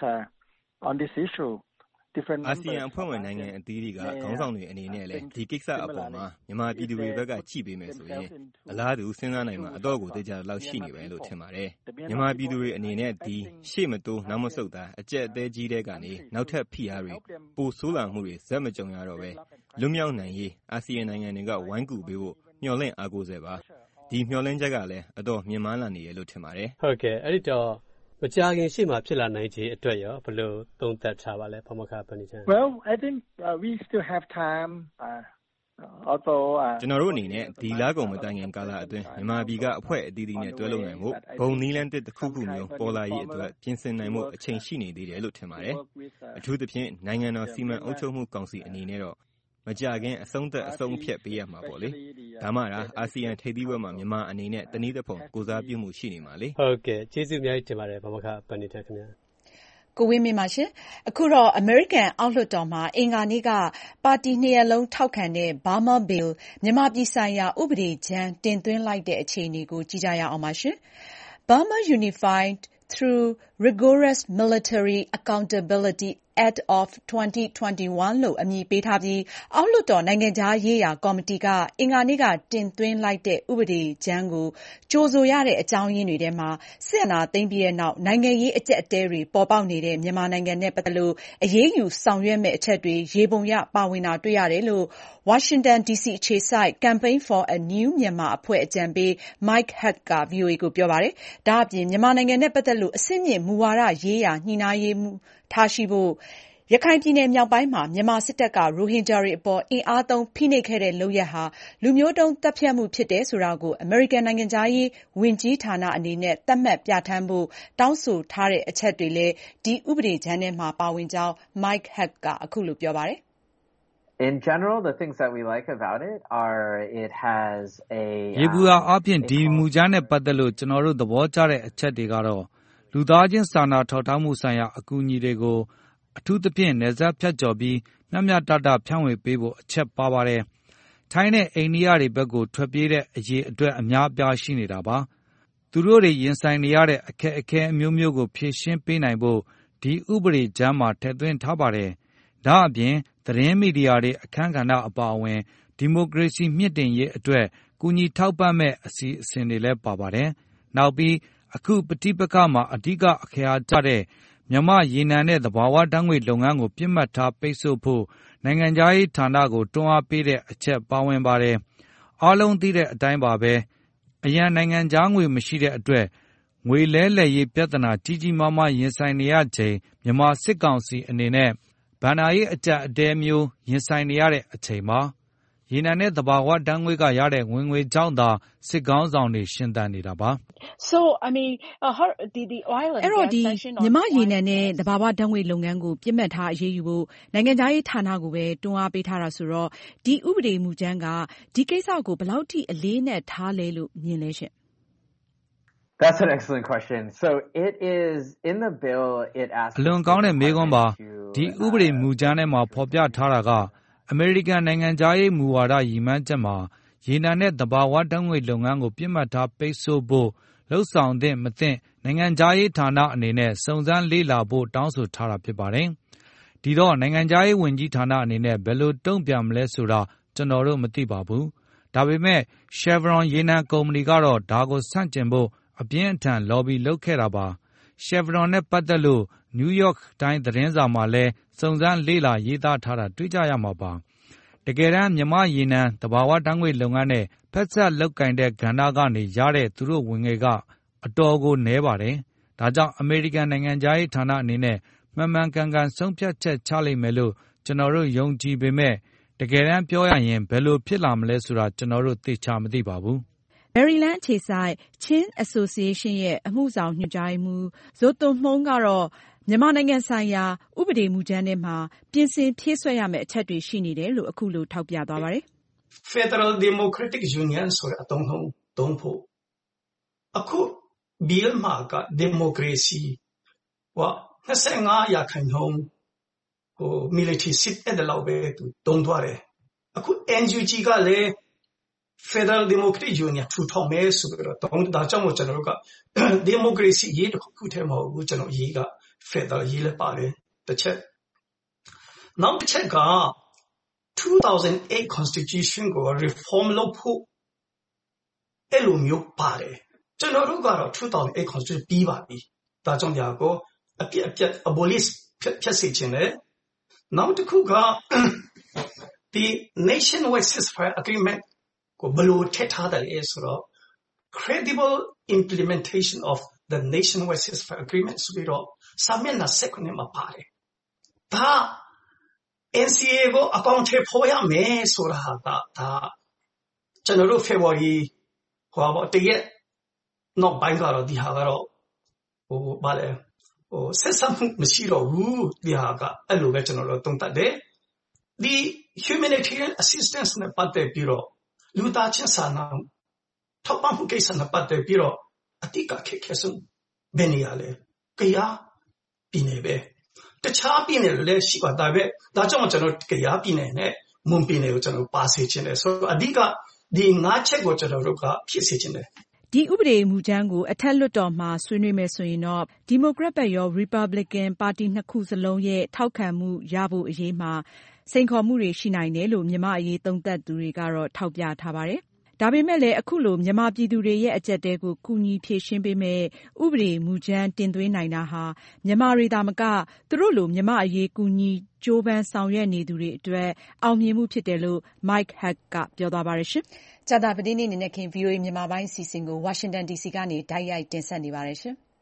on this issue အာဆီယံအဖွဲ့ဝင်နိုင်ငံအသီးသီးကခေါင်းဆောင်တွေအနေနဲ့လည်းဒီကိစ္စအပေါ်မှာမြန်မာပြည်သူတွေဘက်ကကြည့်ပေးမယ်ဆိုရင်အလားတူစဉ်းစားနိုင်မှာအတော့ကိုသိကြလောက်ရှိနေပဲလို့ထင်ပါတယ်။မြန်မာပြည်သူတွေအနေနဲ့ဒီရှေ့မတိုးနောက်မဆုတ်တာအကြက်အသေးကြီးတဲ့ကနေနောက်ထပ်ဖိအားတွေပိုဆိုးလာမှုတွေဇက်မကြုံရတော့ပဲလွတ်မြောက်နိုင်ရေးအာဆီယံနိုင်ငံတွေကဝိုင်းကူပေးဖို့မျှော်လင့်အားကိုးစေပါ။ဒီမျှော်လင့်ချက်ကလည်းအတော့မြင်မာလာနေရလို့ထင်ပါတယ်။ဟုတ်ကဲ့အဲ့ဒီတော့မကြာခင်ရှေ့မှာဖြစ်လာနိုင်ခြေအတွက်ရောဘယ်လိုသုံးသပ်ထားပါလဲဗမောက္ခပဏိတန် Well, I think we still have time although ကျွန်တော်တို့အနေနဲ့ဒီလားကုန်မတိုင်ခင်ကာလအတွင်းမြန်မာပြည်ကအဖွဲ့အသီးသီးနဲ့တွဲလုပ်နိုင်ဖို့ဘုံနည်းလမ်းတစ်ခုခုမျိုးပေါ်လာရေးအတွက်ပြင်ဆင်နိုင်မှုအချိန်ရှိနေသေးတယ်လို့ထင်ပါတယ်။အထူးသဖြင့်နိုင်ငံတော်စီမံအုပ်ချုပ်မှုကောင်စီအနေနဲ့တော့မကြခင်အဆုံးသက်အဆုံးဖြတ်ပေးရမှာပေါ့လေ။ဒါမှအာဆီယံထိပ်သီးပွဲမှာမြန်မာအနေနဲ့တနည်းတစ်ပုံကိုစားပြုမှုရှိနေမှာလေ။ဟုတ်ကဲ့ကျေးဇူးအများကြီးတင်ပါတယ်ဗမောက္ခပဏိတန်ခင်ဗျာ။ကိုဝင်းမင်းပါရှင်။အခုတော့ အမေရိကန်အောက်လွှတ်တော်မှာအင်္ဂါနေ့ကပါတီနှစ်ရပ်လုံးထောက်ခံတဲ့ Burma Bill မြန်မာပြည်ဆိုင်ရာဥပဒေကြမ်းတင်သွင်းလိုက်တဲ့အခြေအနေကိုကြည့်ကြရအောင်ပါရှင်။ Burma Unified through Rigorous Military Accountability Act of 2021 လို့အမည်ပေးထားပြီးအောက်လွှတ်တော်နိုင်ငံခြားရေးရာကော်မတီကအင်္ဂါနေ့ကတင်သွင်းလိုက်တဲ့ဥပဒေကြမ်းကိုကြိုဆိုရတဲ့အကြောင်းရင်းတွေထဲမှာစစ်အာဏာသိမ်းပြီးတဲ့နောက်နိုင်ငံရေးအကျပ်အတည်းတွေပေါ်ပေါက်နေတဲ့မြန်မာနိုင်ငံနဲ့ပတ်သက်လို့အရေးယူဆောင်ရွက်မယ့်အချက်တွေရေပုံရပါဝင်တာတွေ့ရတယ်လို့ Washington DC အခြေစိုက် Campaign for a New Myanmar အဖွဲ့အကြံပေး Mike Hack က VOA ကိုပြောပါတယ်။ဒါ့အပြင်မြန်မာနိုင်ငံနဲ့ပတ်သက်လို့အဆင့်မြင့်မူဝါဒရေးရာညှိနှိုင်းရေးမှူးထားရှိဖို့ရခိုင်ပြည်နယ်မြောက်ပိုင်းမှာမြန်မာစစ်တပ်ကရိုဟင်ဂျာတွေအပေါ်အင်အားသုံးဖိနှိပ်ခဲ့တဲ့လုပ်ရပ်ဟာလူမျိုးတုံးသတ်ဖြတ်မှုဖြစ်တယ်ဆိုတာကိုအမေရိကန်နိုင်ငံခြားရေးဝန်ကြီးဌာနအနေနဲ့သတ်မှတ်ပြဋ္ဌာန်းဖို့တောင်းဆိုထားတဲ့အချက်တွေလည်းဒီဥပဒေကြမ်းထဲမှာပါဝင်ကြောင်း Mike Hack ကအခုလိုပြောပါတယ်။ In general, the things that we like about it are it has a ယေဘူရာအပြင်ဒီမူကြမ်းနဲ့ပတ်သက်လို့ကျွန်တော်တို့သဘောကျတဲ့အချက်တွေကတော့လူသားချင်းစာနာထောက်ထားမှုဆိုင်ရာအကူအညီတွေကိုအထူးသဖြင့်နယ်စပ်ဖြတ်ကျော်ပြီးမျှမျှတတဖြန့်ဝေပေးဖို့အချက်ပါပါတယ်။ထိုင်းနဲ့အိန္ဒိယတွေဘက်ကိုထွက်ပြေးတဲ့အရေးအတွက်အများအပြားရှိနေတာပါ။သူတို့တွေရင်ဆိုင်နေရတဲ့အခက်အခဲအမျိုးမျိုးကိုဖြေရှင်းပေးနိုင်ဖို့ဒီဥပဒေကြမ်းမှာထည့်သွင်းထားပါတယ်။ဒါအပြင်သတင်းမီဒီယာတွေအခမ်းကဏ္ဍအပါအဝင်ဒီမိုကရေစီမြင့်တင်ရေးအတွက်ကူညီထောက်ပံ့မဲ့အစီအစဉ်တွေလည်းပါပါတယ်။နောက်ပြီးအခုပဋိပက္ခမှာအဓိကအခရာကျတဲ့မြန်မာရေနံနဲ့သဘာဝဓာတ်ငွေလုပ်ငန်းကိုပြစ်မှတ်ထားပိတ်ဆို့ဖို့နိုင်ငံခြားရေးဌာနကိုတွန်းအားပေးတဲ့အချက်ပါဝင်ပါတယ်။အားလုံးသိတဲ့အတိုင်းပါပဲအရန်နိုင်ငံခြားငွေမရှိတဲ့အတွက်ငွေလဲလှယ်ရေးပြဿနာကြီးကြီးမားမားရင်ဆိုင်နေရချိန်မြန်မာစစ်ကောင်စီအနေနဲ့ဘဏ္ဍာရေးအကျပ်အတည်းမျိုးရင်ဆိုင်နေရတဲ့အချိန်မှာရေနံနဲ့သဘာဝဓာတ်ငွေကရတဲ့ဝင်ငွေကြောင့်သာစစ်ကောင်းဆောင်တွေရှင်သန်နေတာပါ။ So I mean the oil and gas section မြန်မာရေနံနဲ့သဘာဝဓာတ်ငွေလုပ်ငန်းကိုပြစ်မှတ်ထားအရေးယူဖို့နိုင်ငံခြားရေးဌာနကိုပဲတွန်းအားပေးထားတာဆိုတော့ဒီဥပဒေမူကြမ်းကဒီကိစ္စကိုဘယ်လောက်ထိအလေးနဲ့ထားလဲလို့မြင်လဲရှင့် That's an excellent question. So it is in the bill it asks အလွန်ကောင်းတဲ့မေးခွန်းပါဒီဥပဒေမူကြမ်းထဲမှာဖော်ပြထားတာကအမေရိကန်နိုင်ငံသားရေးမူဝါဒရည်မှန်းချက်မှာရေနံနဲ့သဘာဝဓာတ်ငွေလုပ်ငန်းကိုပြစ်မှတ်ထားပိတ်ဆို့ဖို့လှုပ်ဆောင်သင့်မသင့်နိုင်ငံသားရေးဌာနအနေနဲ့စုံစမ်းလေ့လာဖို့တောင်းဆိုထားတာဖြစ်ပါတယ်။ဒီတော့နိုင်ငံသားရေးဝန်ကြီးဌာနအနေနဲ့ဘယ်လိုတုံ့ပြန်မလဲဆိုတာကျွန်တော်တို့မသိပါဘူး။ဒါပေမဲ့ Chevron ရေနံကုမ္ပဏီကတော့ဒါကိုဆန့်ကျင်ဖို့အပြင်းအထန် lobby လုပ်ခဲ့တာပါ။ Chevron နဲ့ပတ်သက်လို့ New York Times သတင်းစာမှာလည်းစုံစမ်းလေ့လာရေးသားထားတာတွေ့ကြရမှာပါ။တကယ်တမ်းမြန်မာရေနံသဘာဝဓာတ်ငွေလုပ်ငန်းနဲ့ဖက်ဆက်လုပ်ကင်တဲ့ကဏ္ဍကနေရတဲ့သူတို့ဝင်ငွေကအတော်ကိုနည်းပါတယ်။ဒါကြောင့်အမေရိကန်နိုင်ငံသားရေးဌာနအနေနဲ့မှန်မှန်ကန်ကန်ဆုံးဖြတ်ချက်ချလိမ့်မယ်လို့ကျွန်တော်တို့ယုံကြည်ပေမဲ့တကယ်တမ်းပြောရရင်ဘယ်လိုဖြစ်လာမလဲဆိုတာကျွန်တော်တို့သေချာမသိပါဘူး။ Maryland အခြေစိုက် Chin Association ရဲ့အမှုဆောင်ညွှန်ကြားရေးမှူးဇိုသွန်မှုန်းကတော့မြန်မာနိုင်ငံဆိုင်ရာဥပဒေမူကြမ်းထဲမှာပြင်ဆင်ဖြည့်စွက်ရမယ့်အချက်တွေရှိနေတယ်လို့အခုလိုထောက်ပြသွားပါတယ်။ Federal Democratic Union ဆိုတဲ့အသုံးသုံးဖို့အခု bill မှာက democracy 25%military seat အဲ့ဒါလောက်ပဲသူတုံးသွားတယ်အခု NUG ကလည်း Federal Democratic Union ထူထောင်မယ်ဆိုပြီးတော့ဒါကြောင့်မို့ကျွန်တော်တို့က democracy ရေးတစ်ခုထဲမဟုတ်ဘူးကျွန်တော်ရေးက Federal ရေးလည်းပါတယ်တစ်ချက်နောက်တစ်ချက်က2008 Constitution ကို reform လုပ်ဖို့အဲ့လိုမျိုးပါတယ်ကျွန်တော်တို့ကတော့2008 Constitution ပြီးပါပြီဒါကြောင့်ညာကိုအပြတ် abolish ဖြတ်စေချင်တယ်နောက်တစ်ခုကဒီ Nationwide Ceasefire Agreement ကိုဘယ်လိုထည့်ထားတယ်လဲဆိုတော့ credible implementation of the Nationwide Ceasefire Agreement ဆိုပြီးတော့စာမျက်နှာ19မှာပါတယ်ဒါ NCA ကိုအကောင့်ထဲပေါ်ရမယ်ဆိုတာဒါကျွန်တော်တို့ February တရက်နောက်ပိုင်းကတော့ဒီဟာကတော့ဗာလဲဆက်ဆံမှုမရှိတော့ဘူးဒီဟာကအဲ့လိုပဲကျွန်တော်တို့သုံးသပ်တယ်ဒီ humanitarian assistance နဲ့ပတ်သက်ပြီးတော့လူသားချင်းစာနာထောက်ပံ့မှုကိစ္စနဲ့ပတ်သက်ပြီးတော့အတိတ်ကခက်ခဲဆုံးဘယ်နေရလဲကရပြည်နယ်ပဲတခြားပြည်နယ်တွေလည်းရှိပါဒါပေမဲ့ဒါကြောင့်ကျွန်တော်ကရားပြည်နယ်နဲ့မွန်ပြည်နယ်ကိုကျွန်တော်ပါစေချင်တယ်ဆိုတော့အဓိကဒီ9ချက်ကိုကျွန်တော်တို့ကဖြစ်စေချင်တယ်ဒီဥပဒေမူကြမ်းကိုအထက်လွှတ်တော်မှာဆွေးနွေးမယ်ဆိုရင်တော့ဒီမိုကရက်ဘက်ရော Republican ပါတီနှစ်ခုစလုံးရဲ့ထောက်ခံမှုရဖို့အရေးမှာစိန်ခေါ်မှုတွေရှိနိုင်တယ်လို့မြန်မာအရေးသုံးသပ်သူတွေကတော့ထောက်ပြထားပါတယ်။ဒါပေမဲ့လည်းအခုလိုမြန်မာပြည်သူတွေရဲ့အကျပ်တဲကိုကူညီဖြေရှင်းပေးမဲ့ဥပဒေမူကြမ်းတင်သွင်းနိုင်တာဟာမြန်မာတွေသာမကသူတို့လိုမြန်မာအရေးကူညီကြိုးပမ်းဆောင်ရွက်နေသူတွေအတွက်အောင်မြင်မှုဖြစ်တယ်လို့ Mike Hack ကပြောသွားပါတယ်ရှင်။ကြာသပတေးနေ့နေ့နဲ့ခင် VOA မြန်မာပိုင်းအစီအစဉ်ကို Washington DC ကနေတိုက်ရိုက်တင်ဆက်နေပါတယ်ရှင်။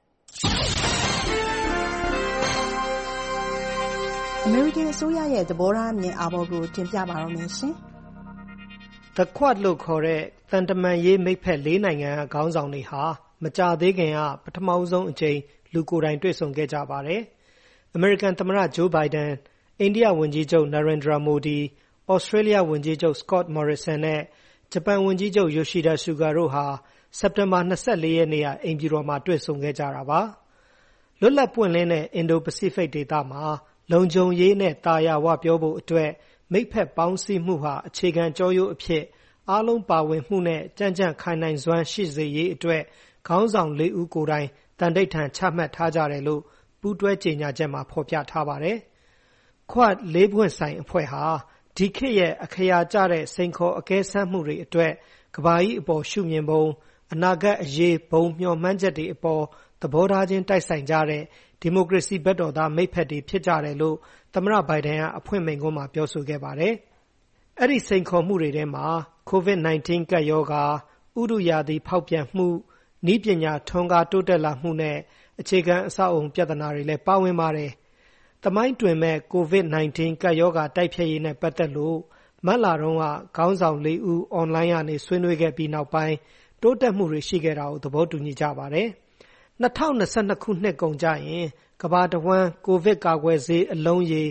အမေရိကန်အစိုးရရဲ့သဘောထားအမြင်အာဘော်ကိုတင်ပြပါတော့မယ်ရှင်။ The Quad လို့ခေါ်တဲ့သံတမန်ရေးမိတ်ဖက်၄နိုင်ငံခေါင်းဆောင်တွေဟာမကြာသေးခင်ကပထမဆုံးအကြိမ်လူကိုယ်တိုင်တွေ့ဆုံခဲ့ကြပါတယ်။ အမေရိကန်သမ္မတဂျိုးဘိုင်ဒန်၊အိန္ဒိယဝန်ကြီးချုပ်နာရင်ဒရာမိုဒီ၊ဩစတြေးလျဝန်ကြီးချုပ်စကော့မော်ရီဆန်နဲ့ဂျပန်ဝန်ကြီးချုပ်ယိုရှိဒါဆူဂါတို့ဟာစက်တင်ဘာ24ရက်နေ့ကအိမ်ဖြူတော်မှာတွေ့ဆုံခဲ့ကြတာပါ။လွတ်လပ်ပွင့်လင်းတဲ့အင်ဒိုပစိဖိတ်ဒေသမှာလုံခြုံရေးနဲ့တာယာဝပြောဖို့အတွက်မိတ်ဖက်ပေါင်းစည်းမှုဟာအခြေခံကြောရိုးအဖြစ်အားလုံးပါဝင်မှုနဲ့ကြံ့ကြံ့ခိုင်နိုင်စွမ်းရှိစေရေးအတွက်ခေါင်းဆောင်၄ဦးကိုယ်တိုင်တန်ဋိဌာန်ချမှတ်ထားကြတယ်လို့ပူးတွဲကြေညာချက်မှာဖော်ပြထားပါတယ်။ Quad ၄ပွင့်ဆိုင်အဖွဲ့ဟာဒီခေတ်ရဲ့အခရာကျတဲ့စိန်ခေါ်အကဲစမ်းမှုတွေအတွက်ကမ္ဘာကြီးအပေါ်ရှုမြင်ပုံအနာဂတ်အရေးဘုံမျှော်မှန်းချက်တွေအပေါ်သဘောထားချင်းတိုက်ဆိုင်ကြတဲ့ဒီမိုကရေစီဘက်တော်သားမိတ်ဖက်တွေဖြစ်ကြတယ်လို့သမ္မတဘိုင်ဒန်ကအဖွင့်မိန့်ခွန်းမှာပြောဆိုခဲ့ပါတယ်။အဲ့ဒီစိန်ခေါ်မှုတွေထဲမှာ COVID-19 ကပ်ရောဂါဥတုရာသီဖောက်ပြန်မှုနည်းပညာထွန်းကားတိုးတက်လာမှုနဲ့အခြေခံအဆောက်အုံပြဿနာတွေလည်းပါဝင်ပါတယ်။သမိုင်းတွင်မဲ့ COVID-19 ကပ်ရောဂါတိုက်ဖျက်ရေးနဲ့ပတ်သက်လို့မတ်လတုန်းကခေါင်းဆောင်၄ဦးအွန်လိုင်းကနေဆွေးနွေးခဲ့ပြီးနောက်ပိုင်းတိုးတက်မှုတွေရှိခဲ့တာကိုသဘောတူညီကြပါတယ်။2022ခုနှစ်ကုန်ကြရင်ကမ္ဘာတဝန်းကိုဗစ်ကာကွယ်ဆေးအလုံးရေ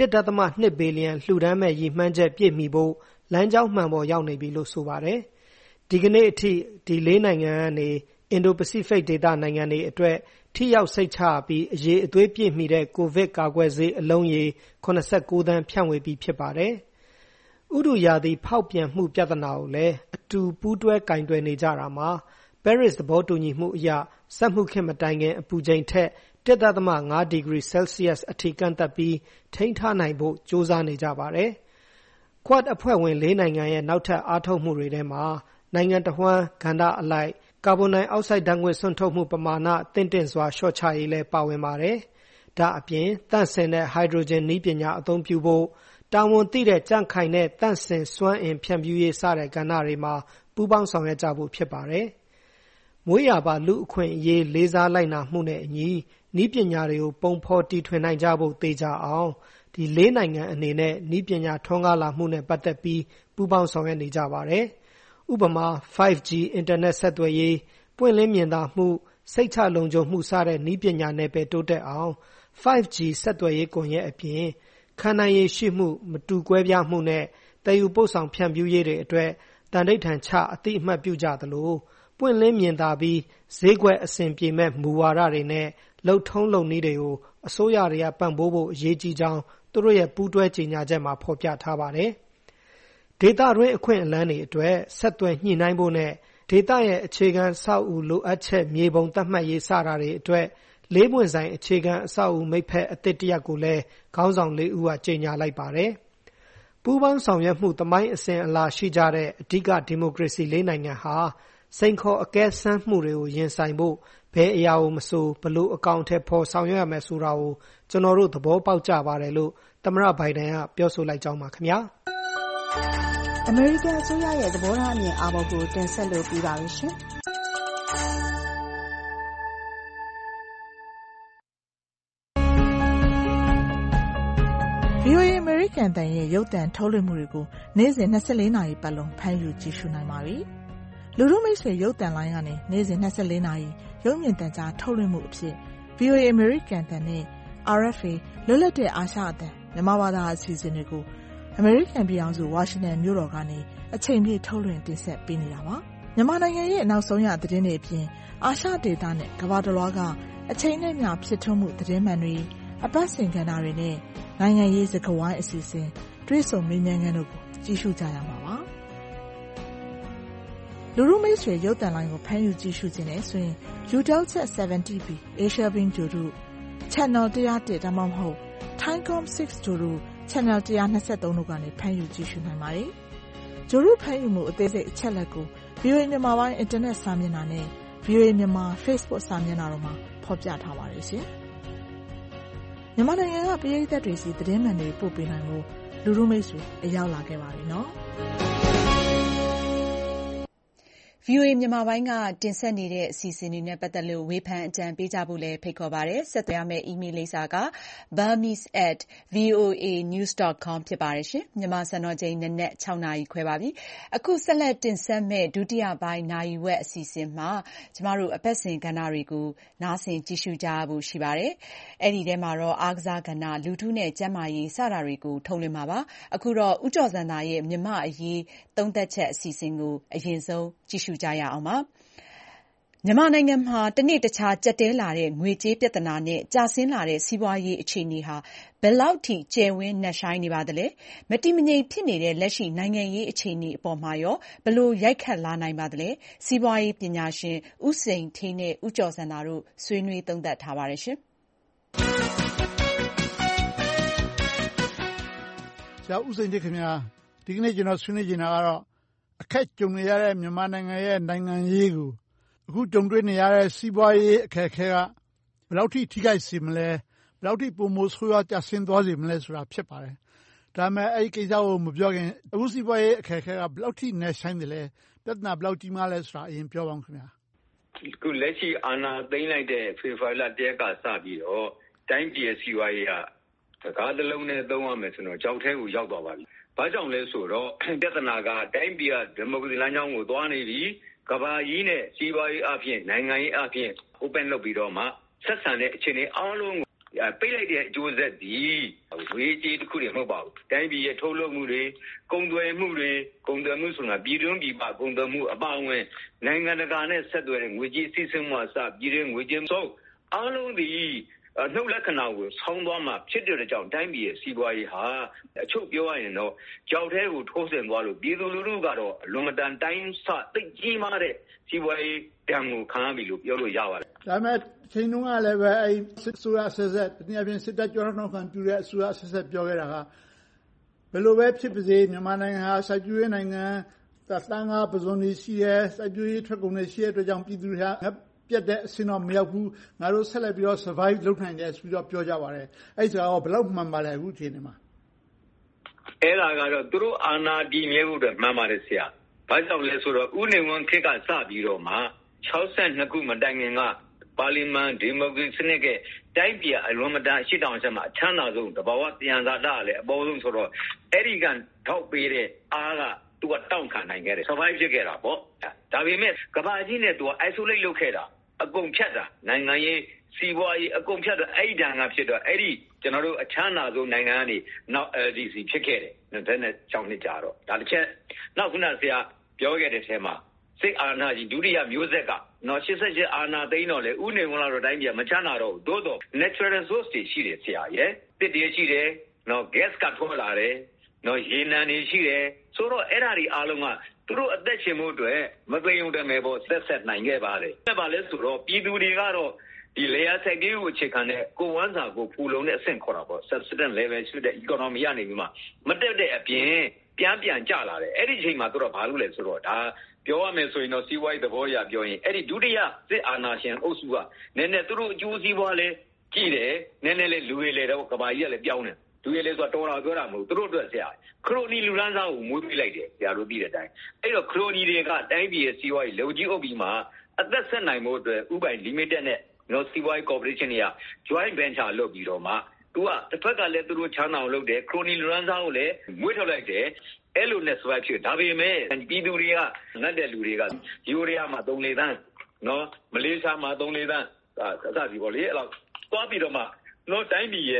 1.2 ဘီလီယံလှူဒန်းမဲ့ရည်မှန်းချက်ပြည့်မီဖို့လမ်းကြောင်းမှန်ပေါ်ရောက်နေပြီလို့ဆိုပါတယ်။ဒီကနေ့အထိဒီ၄နိုင်ငံကနေအင်ဒိုပစိဖိတ်ဒေသနိုင်ငံတွေအတွက်ထိရောက်စိတ်ချပြီးအရေးအသွေးပြည့်မီတဲ့ကိုဗစ်ကာကွယ်ဆေးအလုံးရေ89သန်းဖြန့်ဝေပြီးဖြစ်ပါတယ်။ဥတုရာသီဖောက်ပြန်မှုပြဿနာကိုလည်းအတူပူးတွဲကင်တွယ်နေကြတာမှာပဲရစ်သဘောတူညီမှုအရစက်မှုခေတ်မတိုင်ခင်အပူချိန်ထက်1.5 ဒီဂရီဆဲလ်စီယပ်စ်အထိကန့်သတ်ပြီးထိန်းထားနိုင်ဖို့ကြိုးစားနေကြပါတယ်။ Quad အဖွဲ့ဝင်၄နိုင်ငံရဲ့နောက်ထပ်အားထုတ်မှုတွေထဲမှာနိုင်ငံတဝန်းကဏ္ဍအလိုက်ကာဗွန်ဒိုင်အောက်ဆိုက်ဓာတ်ငွေ့စွန့်ထုတ်မှုပမာဏတင့်တင့်စွာလျှော့ချရေးလည်းပါဝင်ပါတယ်။ဒါအပြင်သန့်စင်တဲ့ဟိုက်ဒရိုဂျင်နည်းပညာအသုံးပြုဖို့တာဝန်သိတဲ့ကြံ့ခိုင်တဲ့သန့်စင်စွမ်းအင်ဖြန့်ဖြူးရေးစတဲ့ကဏ္ဍတွေမှာပူးပေါင်းဆောင်ရွက်ကြဖို့ဖြစ်ပါတယ်။မွေးရာပါလူအခွင့်အရေးလေးစားလိုက်နာမှုနဲ့အညီနည်းပညာတွေကိုပုံဖော်တီထွင်နိုင်ကြဖို့သေချာအောင်ဒီ၄နိုင်ငံအနေနဲ့နည်းပညာထွန်းကားလာမှုနဲ့ပတ်သက်ပြီးပူးပေါင်းဆောင်ရွက်နေကြပါတယ်။ဥပမာ 5G အင်တာနက်ဆက်သွယ်ရေးပွင့်လင်းမြင်သာမှုစိတ်ချလုံခြုံမှုစတဲ့နည်းပညာနယ်ပယ်တိုးတက်အောင် 5G ဆက်သွယ်ရေးကွန်ရက်အပြင်ခံနိုင်ရည်ရှိမှုမတူကွဲပြားမှုနဲ့တည်ယူပို့ဆောင်ဖြန့်ဖြူးရေးတွေအတွက်တန်ဋိဌာန်ချအသိအမှတ်ပြုကြသလိုပွင့်လင်းမြင်သာပြီးဈေးကွက်အဆင်ပြေမဲ့မူဝါဒတွေနဲ့လုပ်ထုံးလုပ်နည်းတွေကိုအစိုးရတွေကပံ့ပိုးဖို့အရေးကြီးကြောင်းသူတို့ရဲ့ပူးတွဲကြေညာချက်မှာဖော်ပြထားပါတယ်။ဒေသတွင်းအခွင့်အလမ်းတွေအတွက်ဆက်သွယ်ညှိနှိုင်းဖို့နဲ့ဒေသရဲ့အခြေခံအဆောက်အဦလိုအပ်ချက်မြေပုံသတ်မှတ်ရေးစတာတွေအတွက်၄ပွင့်ဆိုင်အခြေခံအဆောက်အဦမိတ်ဖက်အသစ်တစ်ရပ်ကိုလည်းခေါင်းဆောင်၄ဦးကကြေညာလိုက်ပါတယ်။ပူးပေါင်းဆောင်ရွက်မှုသမိုင်းအစဉ်အလာရှိကြတဲ့အဓိကဒီမိုကရေစီ၄နိုင်ငံဟာစိန်ခေါ်အကဲစမ်းမှုတွေကိုရင်ဆိုင်ဖို့ဘယ်အရာကိုမဆိုဘလို့အကောင့်ထဲပေါ်ဆောင်ရွက်ရမယ်ဆိုတာကိုကျွန်တော်တို့သဘောပေါက်ကြပါတယ်လို့သမ္မတဘိုင်ဒန်ကပြောဆိုလိုက်ကြောင်းပါခင်ဗျာအမေရိကန်အစိုးရရဲ့သဘောထားအမြင်အာဘော်ကိုတင်ဆက်လို့ပြီးပါပြီရှင်VOA အမေရိကန်တန်ရဲ့ရုပ်သံထုတ်လွှင့်မှုတွေကိုနေ့စဉ်24နာရီပတ်လုံးဖမ်းယူကြည့်ရှုနိုင်ပါပြီလူထုမိတ်ဆွေရုပ်သံလိုင်းကနေနေ့စဉ်24နာရီရုပ်မြင်သံကြားထုတ်လွှင့်မှုအဖြစ် VOA အမေရိကန်တန်နဲ့ RFA လွတ်လပ်တဲ့အာရှအသံမြန်မာဘာသာအစီအစဉ်တွေကိုအမေရိကန်ပြည်ထောင်စုဝါရှင်တန်မြို့တော်ကနေအချိန်ပြည့်ထုတ်လွှင့်တင်ဆက်ပေးနေတာပါမြန်မာနိုင်ငံရဲ့နောက်ဆုံးရသတင်းတွေအပြင်အာရှဒေသနဲ့ကမ္ဘာတစ်လွှားကအချိန်နဲ့မျှဖြစ်ထွန်းမှုသတင်းမှန်တွေအပတ်စဉ်ကဏ္ဍတွေနဲ့နိုင်ငံရေးစကားဝိုင်းအစီအစဉ်တွေ့ဆုံမေးမြန်းခန်းတို့ကိုကြည့်ရှုကြရမှာပါလူထုမိတ်ဆွေရုပ်သံလိုင်းကိုဖမ်းယူကြည့်ရှုခြင်းနဲ့ဆိုရင် UTELSAT 70B Asia Beam တို့ Channel 101ဒါမှမဟုတ် Timecom 6တို့ Channel 123တို့ကနေဖမ်းယူကြည့်ရှုနိုင်ပါတယ်ဂျိုရုဖမ်းယူမှုအသေးစိတ်အချက်လက်ကို VOA မြန်မာပိုင်းအင်တာနက်စာမျက်နှာနဲ့ VOA မြန်မာ Facebook စာမျက်နှာတို့မှာဖော်ပြထားပါတယ်ရှင်မြန်မာနိုင်ငံကပြည်သက်တွေစီသတင်းမှန်တွေပို့ပေးနိုင်ဖို့လူထုမိတ်ဆွေအရောက်လာခဲ့ပါပြီနော် VOA မြန်မာပိုင်းကတင်ဆက်နေတဲ့အစီအစဉ်တွေနဲ့ပတ်သက်လို့ဝေဖန်အကြံပေးကြဖို့လည်းဖိတ်ခေါ်ပါတယ်။ဆက်သွယ်ရမယ့် email လိပ်စာက burmese@voanews.com ဖြစ်ပါတယ်ရှင်။မြန်မာစံတော်ချိန်နနက် 6 နာရီခွဲပါပြီ။အခုဆက်လက်တင်ဆက်မယ့်ဒုတိယပိုင်းနာရီဝက်အစီအစဉ်မှာကျမတို့အပတ်စဉ်ကဏ္ဍတွေကိုနားဆင်ကြည့်ရှုကြဖို့ရှိပါတယ်။အဲ့ဒီထဲမှာတော့အားကစားကဏ္ဍလူထုနဲ့ကျန်းမာရေးစတာတွေကိုထုတ်လွှင့်မှာပါ။အခုတော့ဦးကျော်စံသာရဲ့မြမအရေးသုံးသက်ချက်အစီအစဉ်ကိုအရင်ဆုံးကြည့်ရှုကြရအောင်ပါမြန်မာနိုင်ငံမှာတနေ့တခြားကျပ်တဲလာတဲ့ငွေကြေးပြဿနာနဲ့ကျဆင်းလာတဲ့စီးပွားရေးအခြေအနေဟာဘယ်လောက်ထိကျယ်ဝန်းနက်ရှိုင်းနေပါသလဲမတည်မငြိမ်ဖြစ်နေတဲ့လက်ရှိနိုင်ငံရေးအခြေအနေအပေါ်မှာရောဘယ်လိုရိုက်ခတ်လာနိုင်ပါသလဲစီးပွားရေးပညာရှင်ဦးစိန်ဌေးနဲ့ဦးကျော်စံသာတို့ဆွေးနွေးသုံးသပ်ထားပါတယ်ရှင်ဆရာဦးစိန်ဌေးခင်ဗျာဒီကနေ့ကျွန်တော်ဆွေးနွေးနေတာကတော့အခက်ကြုံနေရတဲ့မြန်မာနိုင်ငံရဲ့နိုင်ငံရေးကိုအခုကြုံတွေ့နေရတဲ့စီးပွားရေးအခက်အခဲကဘယ်လောက်ထိထိခိုက်စေမလဲဘယ်လောက်ထိပုံမိုးဆိုးရွားကျဆင်းသွားစေမလဲဆိုတာဖြစ်ပါတယ်ဒါပေမဲ့အဲ့ဒီကိစ္စကိုမပြောခင်အခုစီးပွားရေးအခက်အခဲကဘယ်လောက်ထိနေဆိုင်တယ်လဲပြဿနာဘယ်လောက်ကြီးမားလဲဆိုတာအရင်ပြောပါဦးခင်ဗျာအခုလက်ရှိအာဏာသိမ်းလိုက်တဲ့ဖေဖော်ဝါရီလ1ရက်ကစပြီးတော့တိုင်းပြည်စီးပွားရေးကစကားတစ်လုံးနဲ့သုံးရမယ်ဆိုတော့ကြောက်ထဲကိုရောက်သွားပါပြီဘာကြောင့်လဲဆိုတော့ပြဿနာကတိုင်းပြည်ကဒီမိုကရေစီလမ်းကြောင်းကိုသွားနေပြီကဘာကြီးနဲ့စီးပွားရေးအပြင်နိုင်ငံရေးအပြင် open လုပ်ပြီးတော့မှဆက်ဆံတဲ့အခြေအနေအားလုံးကိုပိတ်လိုက်တဲ့အကျိုးဆက်ဒီဝေးကြီးတစ်ခုတွေမဟုတ်ပါဘူးတိုင်းပြည်ရဲ့ထုတ်လုပ်မှုတွေကုန်သွယ်မှုဆိုတာပြည်တွင်းပြည်ပကုန်သွယ်မှုအပါအဝင်နိုင်ငံတကာနဲ့ဆက်သွယ်တဲ့ငွေကြေးစီးဆင်းမှုအစပြည်တွင်းငွေကြေးစုံအားလုံးဒီနှုတ်လက္ခဏာကိုဆောင်းသွားမှဖြစ်တဲ့ကြောင့်တိုင်းပြည်ရဲ့စီးပွားရေးဟာအချုပ်ပြောရရင်တော့ကြောက်ထဲကိုထိုးဆင်သွားလို့ပြည်သူလူထုကတော့အလွန်မတန်တိုင်းဆသိကြီးမားတဲ့စီးပွားရေးဒဏ်ကိုခံရပြီလို့ပြောလို့ရပါတယ်။ဒါပေမဲ့ချိန်တုန်းကလည်းပဲအဲ့ဆိုရဆက်ဆက်တနည်းအားဖြင့်စစ်တပ်ကြောနှောက်ခံပြုတဲ့အစိုးရဆက်ဆက်ပြောခဲ့တာကဘယ်လိုပဲဖြစ်ပါစေမြန်မာနိုင်ငံဟာစိုက်ပျိုးရေးနိုင်ငံတန်းကားပဇွန်တွေရှိရဲစိုက်ပျိုးရေးထွက်ကုန်တွေရှိတဲ့အတွက်ကြောင့်ပြည်သူတွေဟာပြတ်တဲ့အဆင့်တော့မရောက်ဘူးငါတို့ဆက်လက်ပြီးတော့ survive လုပ်နိုင်တယ်ဆိုပြီးတော့ပြောကြပါတယ်အဲ့ဒါကဘယ်လောက်မှန်ပါလဲအခုချိန်နေမှာအဲ့ဒါကတော့သူတို့အာဏာတည်မြဲဖို့အတွက်မှန်ပါတယ်ဆရာဘာကြောင့်လဲဆိုတော့ဦးနေဝင်းခေတ်ကစပြီးတော့မှ62ခုမတိုင်ခင်ကပါလီမန်ဒီမိုကရေစီနဲ့ကတိုင်းပြည်အလွန်မတန်ရှစ်တောင်ဆက်မှာအချမ်းသာဆုံးတဘာဝတရားသာတာလည်းအပေါ်ဆုံးဆိုတော့အဲ့ဒီကထောက်ပေးတဲ့အားကသူကတောင့်ခံနိုင်ခဲ့တယ် survive ဖြစ်ခဲ့တာပေါ့ဒါပေမဲ့ကဘာကြီးနဲ့သူက isolate လုပ်ခဲ့တာအကုန်ဖြတ်တာနိုင်ငံရေးစီးပွားရေးအကုန်ဖြတ်တော့အဲ့ဒီတန်ကဖြစ်တော့အဲ့ဒီကျွန်တော်တို့အချမ်းသာဆုံးနိုင်ငံကနေနောက် LDC ဖြစ်ခဲ့တယ်ဒါနဲ့ကြောင်းနှစ်ကြတော့ဒါတစ်ချက်နောက်ခုနဆရာပြောခဲ့တဲ့ထဲမှာစိတ်အာဏာကြီးဒုတိယမျိုးဆက်ကနော်88အာဏာသိမ်းတော့လေဥနေဝင်လာတော့တိုင်းပြည်မချမ်းသာတော့ဘူးသို့တော့ natural resource တွေရှိတယ်ဆရာရဲ့တစ်တွေရှိတယ်နော် gas ကထွက်လာတယ်နော်ရေနံတွေရှိတယ်ဆိုတော့အဲ့ဓာတွေအားလုံးကသူတို့အသက်ရှင်မှုအတွက်မသိုံတမယ်ပေါ့ဆက်နိုင်ခဲ့ပါတယ်ဆက်ပါလဲဆိုတော့ပြည်သူတွေကတော့ဒီ layer စိုက်ပြေးကိုအခြေခံတဲ့ကိုဝမ်းစာကိုဖူလုံတဲ့အဆင့်ခေါ်တာပေါ့ subsistence level ရှိတဲ့ economy ကနေပြီးမှမတက်တဲ့အပြင်ပြန်ကျလာတယ်အဲ့ဒီအချိန်မှာသူတို့ဘာလုပ်လဲဆိုတော့ဒါပြောရမယ်ဆိုရင်တော့စီးပွားရေးသဘောအရပြောရင်အဲ့ဒီဒုတိယစစ်အာဏာရှင်အုပ်စုကနည်းနည်းသူတို့အကျိုးစီးပွားလဲကြည့်တယ်နည်းနည်းလေးလူတွေလေတော့ကဘာကြီးကလည်းပြောင်းတယ်လူတွေလေဆိုတော့တော်တာပြောတာမဟုတ်သူတို့အတွက်ဆရာခရိုနီလူရန်စားကိုမွေးပေးလိုက်တယ်ဆရာတို့သိတဲ့အတိုင်းအဲ့တော့ခရိုနီတွေကတိုင်းပြည်ရဲ့စီးပွားရေးလုံကြီးအုပ်ပြီးမှအသက်ဆက်နိုင်မှုအတွက်ဥပိုင် limited နဲ့နော်စီးပွားရေး corporation တွေက joint venture လုပ်ပြီးတော့မှသူကတစ်ဖက်ကလည်းသူတို့ချမ်းသာအောင်လုပ်တယ်ခရိုနီလူရန်စားကိုလည်းမွေးထုတ်လိုက်တယ်အဲ့လိုနဲ့ survive ဖြစ်ဒါပေမဲ့ပြည်သူတွေကငတ်တဲ့လူတွေကယူရီးယားမှာ3-4သန်းနော်မလေးရှားမှာ3-4သန်းအစစီပေါ့လေအဲ့တော့သွားပြီးတော့မှနော်တိုင်းပြည်ရဲ့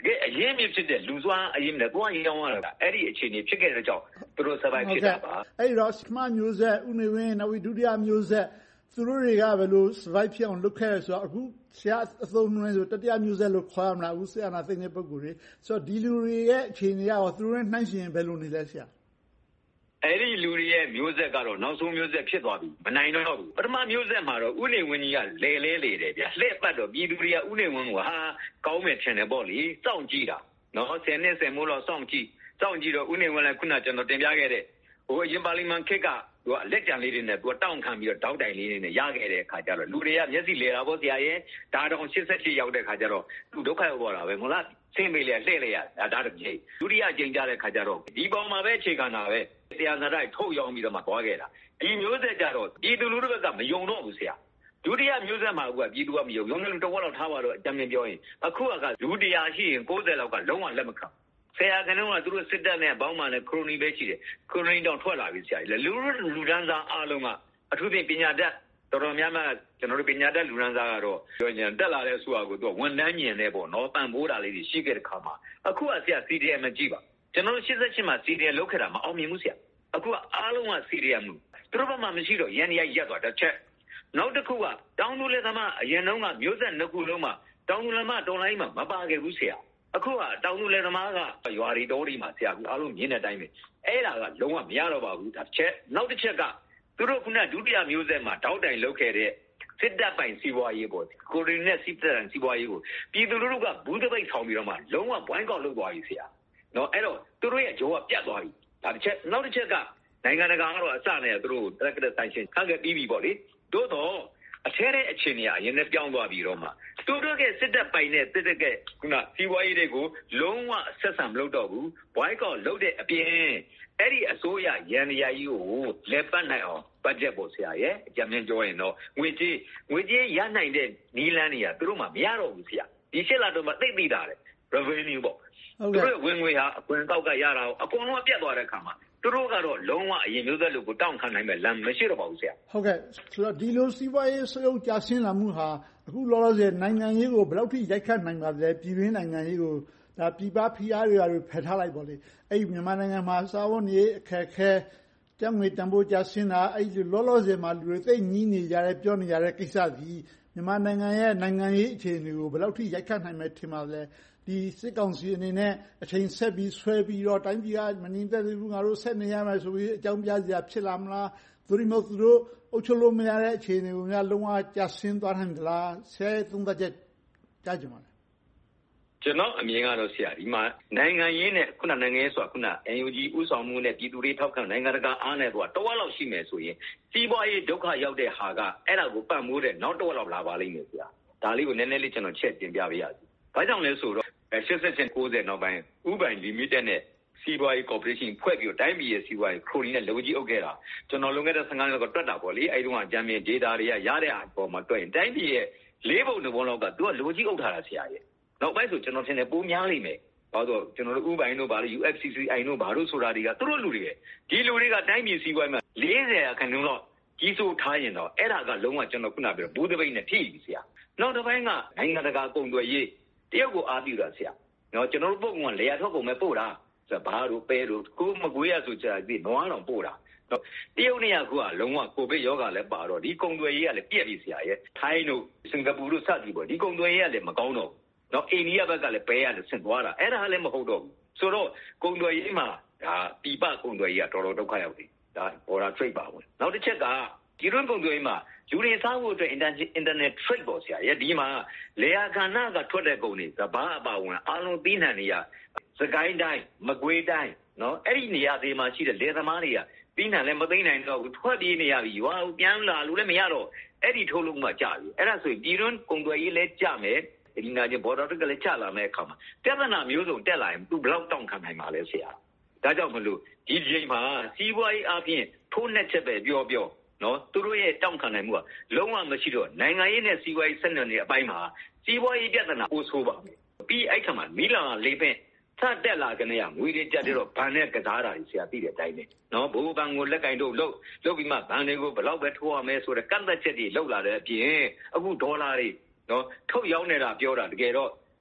အရင်မြစ်ဖြစ်တဲ့လူစွာအရင်နဲ့သွားရောင်းရတာအဲ့ဒီအခြေအနေဖြစ်ခဲ့တဲ့ကြောင့်သူတို့ survive ဖြစ်တာပါအဲ့တော့ပထမမျိုးဆက်ဦးနေဝင်းနောက်ဒုတိယမျိုးဆက်သူတို့တွေကဘယ်လို survive ဖြစ်အောင်လုပ်ခဲ့ရဆိုတော့အခုဆရာအသုံးနှုန်းဆိုတတိယမျိုးဆက်လို့ခေါ်ရမလားအခုဆရာနာသိတဲ့ပုဂ္ဂိုလ်တွေဆိုတော့ဒီလူတွေရဲ့အခြေအနေရောသူတို့နဲ့နှိုင်းယှဉ်ဘယ်လိုနေလဲဆရာအဲ့ဒီလူတွေရဲ့မျိုးဆက်ကတော့နောက်ဆုံးမျိုးဆက်ဖြစ်သွားပြီမနိုင်တော့ဘူးပထမမျိုးဆက်မှာတော့ဦးနေဝင်းကြီးကလေတယ်ဗျာလှည့်ပတ်တော့ပြည်သူတွေကဦးနေဝင်းကိုဟာကောင်းမယ်ထင်တယ်ပေါ့လေစောင့်ကြည့်တာနော်10နှစ်10မိုးလောက်စောင့်ကြည့်တော့ဦးနေဝင်းလည်းခုနကျွန်တော်တင်ပြခဲ့တဲ့ဟိုအရင်ပါလီမန်ခေတ်ကသူကလက်ကြံလေးတွေနဲ့သူကတောင်းခံပြီးတော့တောက်တိုင်လေးတွေနဲ့ရခဲ့တဲ့အခါကျတော့လူတွေကမျက်စိလေတာပေါ့ဆရာရဲ့ဒါတော့88ရောက်တဲ့အခါကျတော့သူဒုက္ခရောက်သွားတာပဲမဟုတ်လားဆင်းပေးလေလှည့်လေရဒါတကြိမ်ဒုတိယကြိမ်ကြတဲ့အခါကျတော့ဒီပေါ်မှာပဲအခြေခံတာပဲဆရာစရိုက်ထုတ်ရောင်းပြီးတော့မှသွားခဲ့တာဒီမျိုးဆက်ကြတော့ပြည်သူလူထုဘက်ကမယုံတော့ဘူးဆရာဒုတိယမျိုးဆက်မှာကပြည်သူကမယုံရုံးလုံးတစ်ဝက်လောက်ထားပါတော့အကြမ်းမြင်ပြောရင်အခုကလူတရားရှိရင်90လောက်ကလုံးဝလက်မခံဆရာကလည်းသူတို့စစ်တပ်နဲ့ဘောင်းမှနဲ့ခရိုနီပဲရှိတယ်ခရိုနီတောင်ထွက်လာပြီဆရာလူဒန်းစားအားလုံးကအထူးဖြင့်ပညာတတ်တော်တော်များများကျွန်တော်တို့ပညာတတ်လူဒန်းစားကတော့ပြောရင်တက်လာတဲ့ဆိုတာကိုသူကဝန်တန်းညင်နေပေါ့နော်ပံ့ပိုးတာလေးတွေရှိခဲ့တဲ့ခါမှာအခုကဆရာ CDM မကြည့်ပါကျွန်တော်တို့88မှာ CDM လောက်ခဲ့တာမအောင်မြင်ဘူးဆရာအခုကအားလုံးက CDM မှုသူတို့ဘက်မှာမရှိတော့ရန်ရရက်သွားတစ်ချက်နောက်တစ်ခုကတောင်းသူလက်သမားအရင်တုန်းကမျိုးဆက်နှစ်ခုလုံးမှာတောင်းသူလက်သမားတော်လိုင်းမှာမပါခဲ့ဘူးဆရာအခုကတောင်းသူလက်သမားကရွာရီတော်ဒီမှာဆရာကအားလုံးမြင်တဲ့အတိုင်းပဲအဲ့ဒါကလုံးဝမရတော့ပါဘူးဒါတစ်ချက်နောက်တစ်ချက်ကသူတို့ခုနဒုတိယမျိုးဆက်မှာတောက်တိုင်လောက်ခဲ့တဲ့စစ်တပ်ပိုင်စီးပွားရေးပေါ့ကိုရီနဲ့စစ်တပ်ပိုင်စီးပွားရေးကိုပြည်သူလူထုကဘူးတပိတ်ဆောင်ပြီးတော့မှလုံးဝဘွိုင်းကောက်လုပ်သွားပြီဆရာနော်အဲ့တော့သူတို့ရဲ့ဂျိုးကပြတ်သွားပြီဒါတစ်ချက်နောက်တစ်ချက်ကနိုင်ငံတကာကတော့အစနဲ့သူတို့တက်ကတဲ့ဆိုင်ရှင်ခန့်ခဲ့ပြီးပြီပေါ့လေတိုးတော့အထဲတဲ့အခြေအနေအရင်နဲ့ပြောင်းသွားပြီးတော့မှသူတို့ကစစ်တပ်ပိုင်နဲ့စစ်တပ်ကခုနစီးပွားရေးတွေကိုလုံးဝဆက်ဆံမလုပ်တော့ဘူးဘွိုင်းကောက်လုပ်တဲ့အပြင်အဲ့ဒီအစိုးရရန်ရကြီးကိုလက်ပတ်နိုင်အောင်ဘတ်ဂျက်ပေါ်ဆရာရဲ့အကြမ်းမြင်ပြောရင်တော့ငွေကြေးရနိုင်တဲ့နီးလန်းတွေကသူတို့မှမရတော့ဘူးဆရာဒီရှစ်လတော့မှသိတာလေ revenue ပေါ့သူတို့ဝင်ငွေဟာအခွင့်ကောက်ကရတာအကုန်လုံးပြတ်သွားတဲ့ခါမှာသူတို့ကတော့လုံးဝအရင်မျိုးသက်လို့ကိုတောင်းခံနိုင်မဲ့လမ်းမရှိတော့ပါဘူးဆရာဟုတ်ကဲ့ဆိုတော့ဒီလိုစီးပွားရေးစရုပ်ကြာရှင်းလာမှုဟာအခုလောလောဆယ်နိုင်ငံရေးကိုဘယ်လောက်ထိရိုက်ခတ်နိုင်ပါလဲပြည်တွင်းနိုင်ငံရေးကိုဒါပြည်ပဖိအားတွေဖယ်ထားလိုက်ပါလေအဲ့ဒီမြန်မာနိုင်ငံမှာစာဝန်ရေးအခက်ခဲကျန်းငွေတန်ဖိုးကြာရှင်းတာအဲ့ဒီလောလောဆယ်မှာလူတွေသိညီးနေကြတယ်ပြောနေကြတဲ့ကိစ္စကြီးမြန်မာနိုင်ငံရဲ့နိုင်ငံရေးအခြေအနေကိုဘယ်လောက်ထိရိုက်ခတ်နိုင်မယ်ထင်ပါလဲဒီစစ်ကောင်စီအနေနဲ့အချိန်ဆက်ပြီးဆွဲပြီးတော့တိုင်းပြည်ကမငြိမ်သက်သေးဘူးငါတို့ဆက်နေရမယ်ဆိုပြီးအကြောင်းပြစရာဖြစ်လာမလားသူတို့အုပ်ချုပ်လို့မရတဲ့အခြေအနေကိုများလုံးဝကြာရှင်းသွားနိုင်သလားဆဲသုံးသက်ချက်ကြားကြပါလားကျွန်တော်အမြင်ကတော့ဆရာဒီမှာနိုင်ငံရေးနဲ့ခုနနိုင်ငံရေးဆိုတာခုန NUG ဥဆောင်မှုနဲ့ပြည်သူတွေထောက်ခံနိုင်ငံတကာအားနဲ့တော့တစ်ဝက်လောက်ရှိမယ်ဆိုရင်စီးပွားရေးဒုက္ခရောက်တဲ့ဟာကအဲ့ဒါကိုပတ်မိုးတဲ့နောက်တစ်ဝက်လောက်လာပါလိမ့်မယ်ဆရာဒါလေးကိုနည်းနည်းလေးကျွန်တော်ချက်တင်ပြပေးရစီဘာကြောင့်လဲဆိုတော့80-90နောက်ပိုင်းဥပိုင် limited နဲ့စီးပွားရေး corporation ဖွဲ့ပြီးတော့တိုင်းပြည်ရဲ့စီးပွားရေးခရိုနီနဲ့လုံကြီးအုပ်ခဲ့တာကျွန်တော်လွန်ခဲ့တဲ့15နှစ်ကတွက်တာပေါ့လေအဲ့တုန်းကဂျမ်မီ data တွေကရတဲ့အပေါ်မှာတွက်ရင်တိုင်းပြည်ရဲ့၄ပုံ2ပုံလောက်ကသူကလုံကြီးအုပ်ထားတာဆရာရဲ့နောက်ပိုင်းဆိုကျွန်တော်ထင်တယ်ပိုများလိမ့်မယ်ဘာလို့ကျွန်တော်တို့ဥပိုင်တို့ဘာလို့ UFCCI တို့ဘာလို့ဆိုတာတွေကသူတို့လူတွေရဲ့ဒီလူတွေကတိုင်းပြည်စီးပွားရေးမှာ40%လောက်ကြီးစိုးထားရင်တော့အဲ့ဒါကလုံးဝကျွန်တော်ခုနပြောဘူးတပိတ်နဲ့ထိပြီဆရာနောက်တစ်ပိုင်းကနိုင်ငံတကာကုန်သွယ်ရေးတရုတ်ကိုအားပြုတာဆရာနော်ကျွန်တော်တို့ပို့ကုန်ကလေယာထုတ်ကုန်ပဲပို့တာဆိုဘာတို့ပဲတို့ကိုမကွေးရဆိုကြပြီးနွားတော်ပို့တာနော်တရုတ်နေရာကလုံးဝကိုဗစ်ရောဂါလည်းပါတော့ဒီကုန်သွယ်ရေးကလည်းပြက်ပြီဆရာရဲ့ထိုင်းတို့စင်ကာပူတို့စသည်ပေါ့ဒီကုန်သွယ်ရေးကလည်းမကောင်းတော့နော်အိန္ဒိယဘက်ကလည်းပဲရတယ်ဆင့်သွားတာအဲ့ဒါလည်းမဟုတ်တော့ဘူးဆိုတော့ကုန်သွယ်ရေးမှာဒါပြပကုန်သွယ်ရေးကတော်တော်ဒုက္ခရောက်ပြီဒါ border trade ပါဝင်နောက်တစ်ချက်ကဒီလိုကုန်သွယ်ရေးမှာလူတွေစားဖို့အတွက် internet trade ပေါ့ဆရာရဲ့ဒီမှာလေယာခဏကထွက်တဲ့ကုန်တွေစဘာအပါဝင်အားလုံးပြီးနှံနေရစကိုင်းတိုင်းမကွေးတိုင်းနော်အဲ့ဒီနေရာတွေမှာရှိတဲ့လယ်သမားတွေကပြီးနှံလည်းမသိနိုင်တော့ဘူးထွက်ပြေးနေရပြီရွာပြန်လာလို့လည်းမရတော့အဲ့ဒီထုတ်လို့မှကြာပြီအဲ့ဒါဆိုရင်ပြည်တွင်းကုန်သွယ်ရေးလည်းကြာမယ်ဒီနာကျဘော်ဒါတက်ကလည်းချလာမယ့်အခါမှာပြဿနာမျိုးစုံတက်လာရင်သူဘယ်လောက်တောင်းခံနိုင်မှာလဲဆရာဒါကြောင့်မလို့ဒီချိန်မှာစီးပွားရေးအပြင်ထိုးနှက်ချက်ပဲပြောနော်သူတို့ရဲ့တောင်းခံနိုင်မှုကလုံးဝမရှိတော့နိုင်ငံရေးနဲ့စီးပွားရေးဆက်နွယ်နေတဲ့အပိုင်းမှာစီးပွားရေးပြဿနာပိုဆိုးပါမယ်ပြီးအဲ့ခါမှာမီလာလေးပင်စတက်လာကနေရငွေတွေတက်တော့ဘဏ်နဲ့ကစားတာကြီးဆရာသိတဲ့အတိုင်းပဲနော်ဘိုးဘဏ်ကိုလက်ကင်တို့လုပ်ပြီးမှဘဏ်တွေကိုဘယ်လောက်ပဲထိုးရမယ်ဆိုတဲ့ကန့်သက်ချက်တွေလောက်လာတဲ့အပြင်အခုဒေါ်လာတွေနော်ထုတ်ရောင်းနေတာပြောတာတကယ်တော့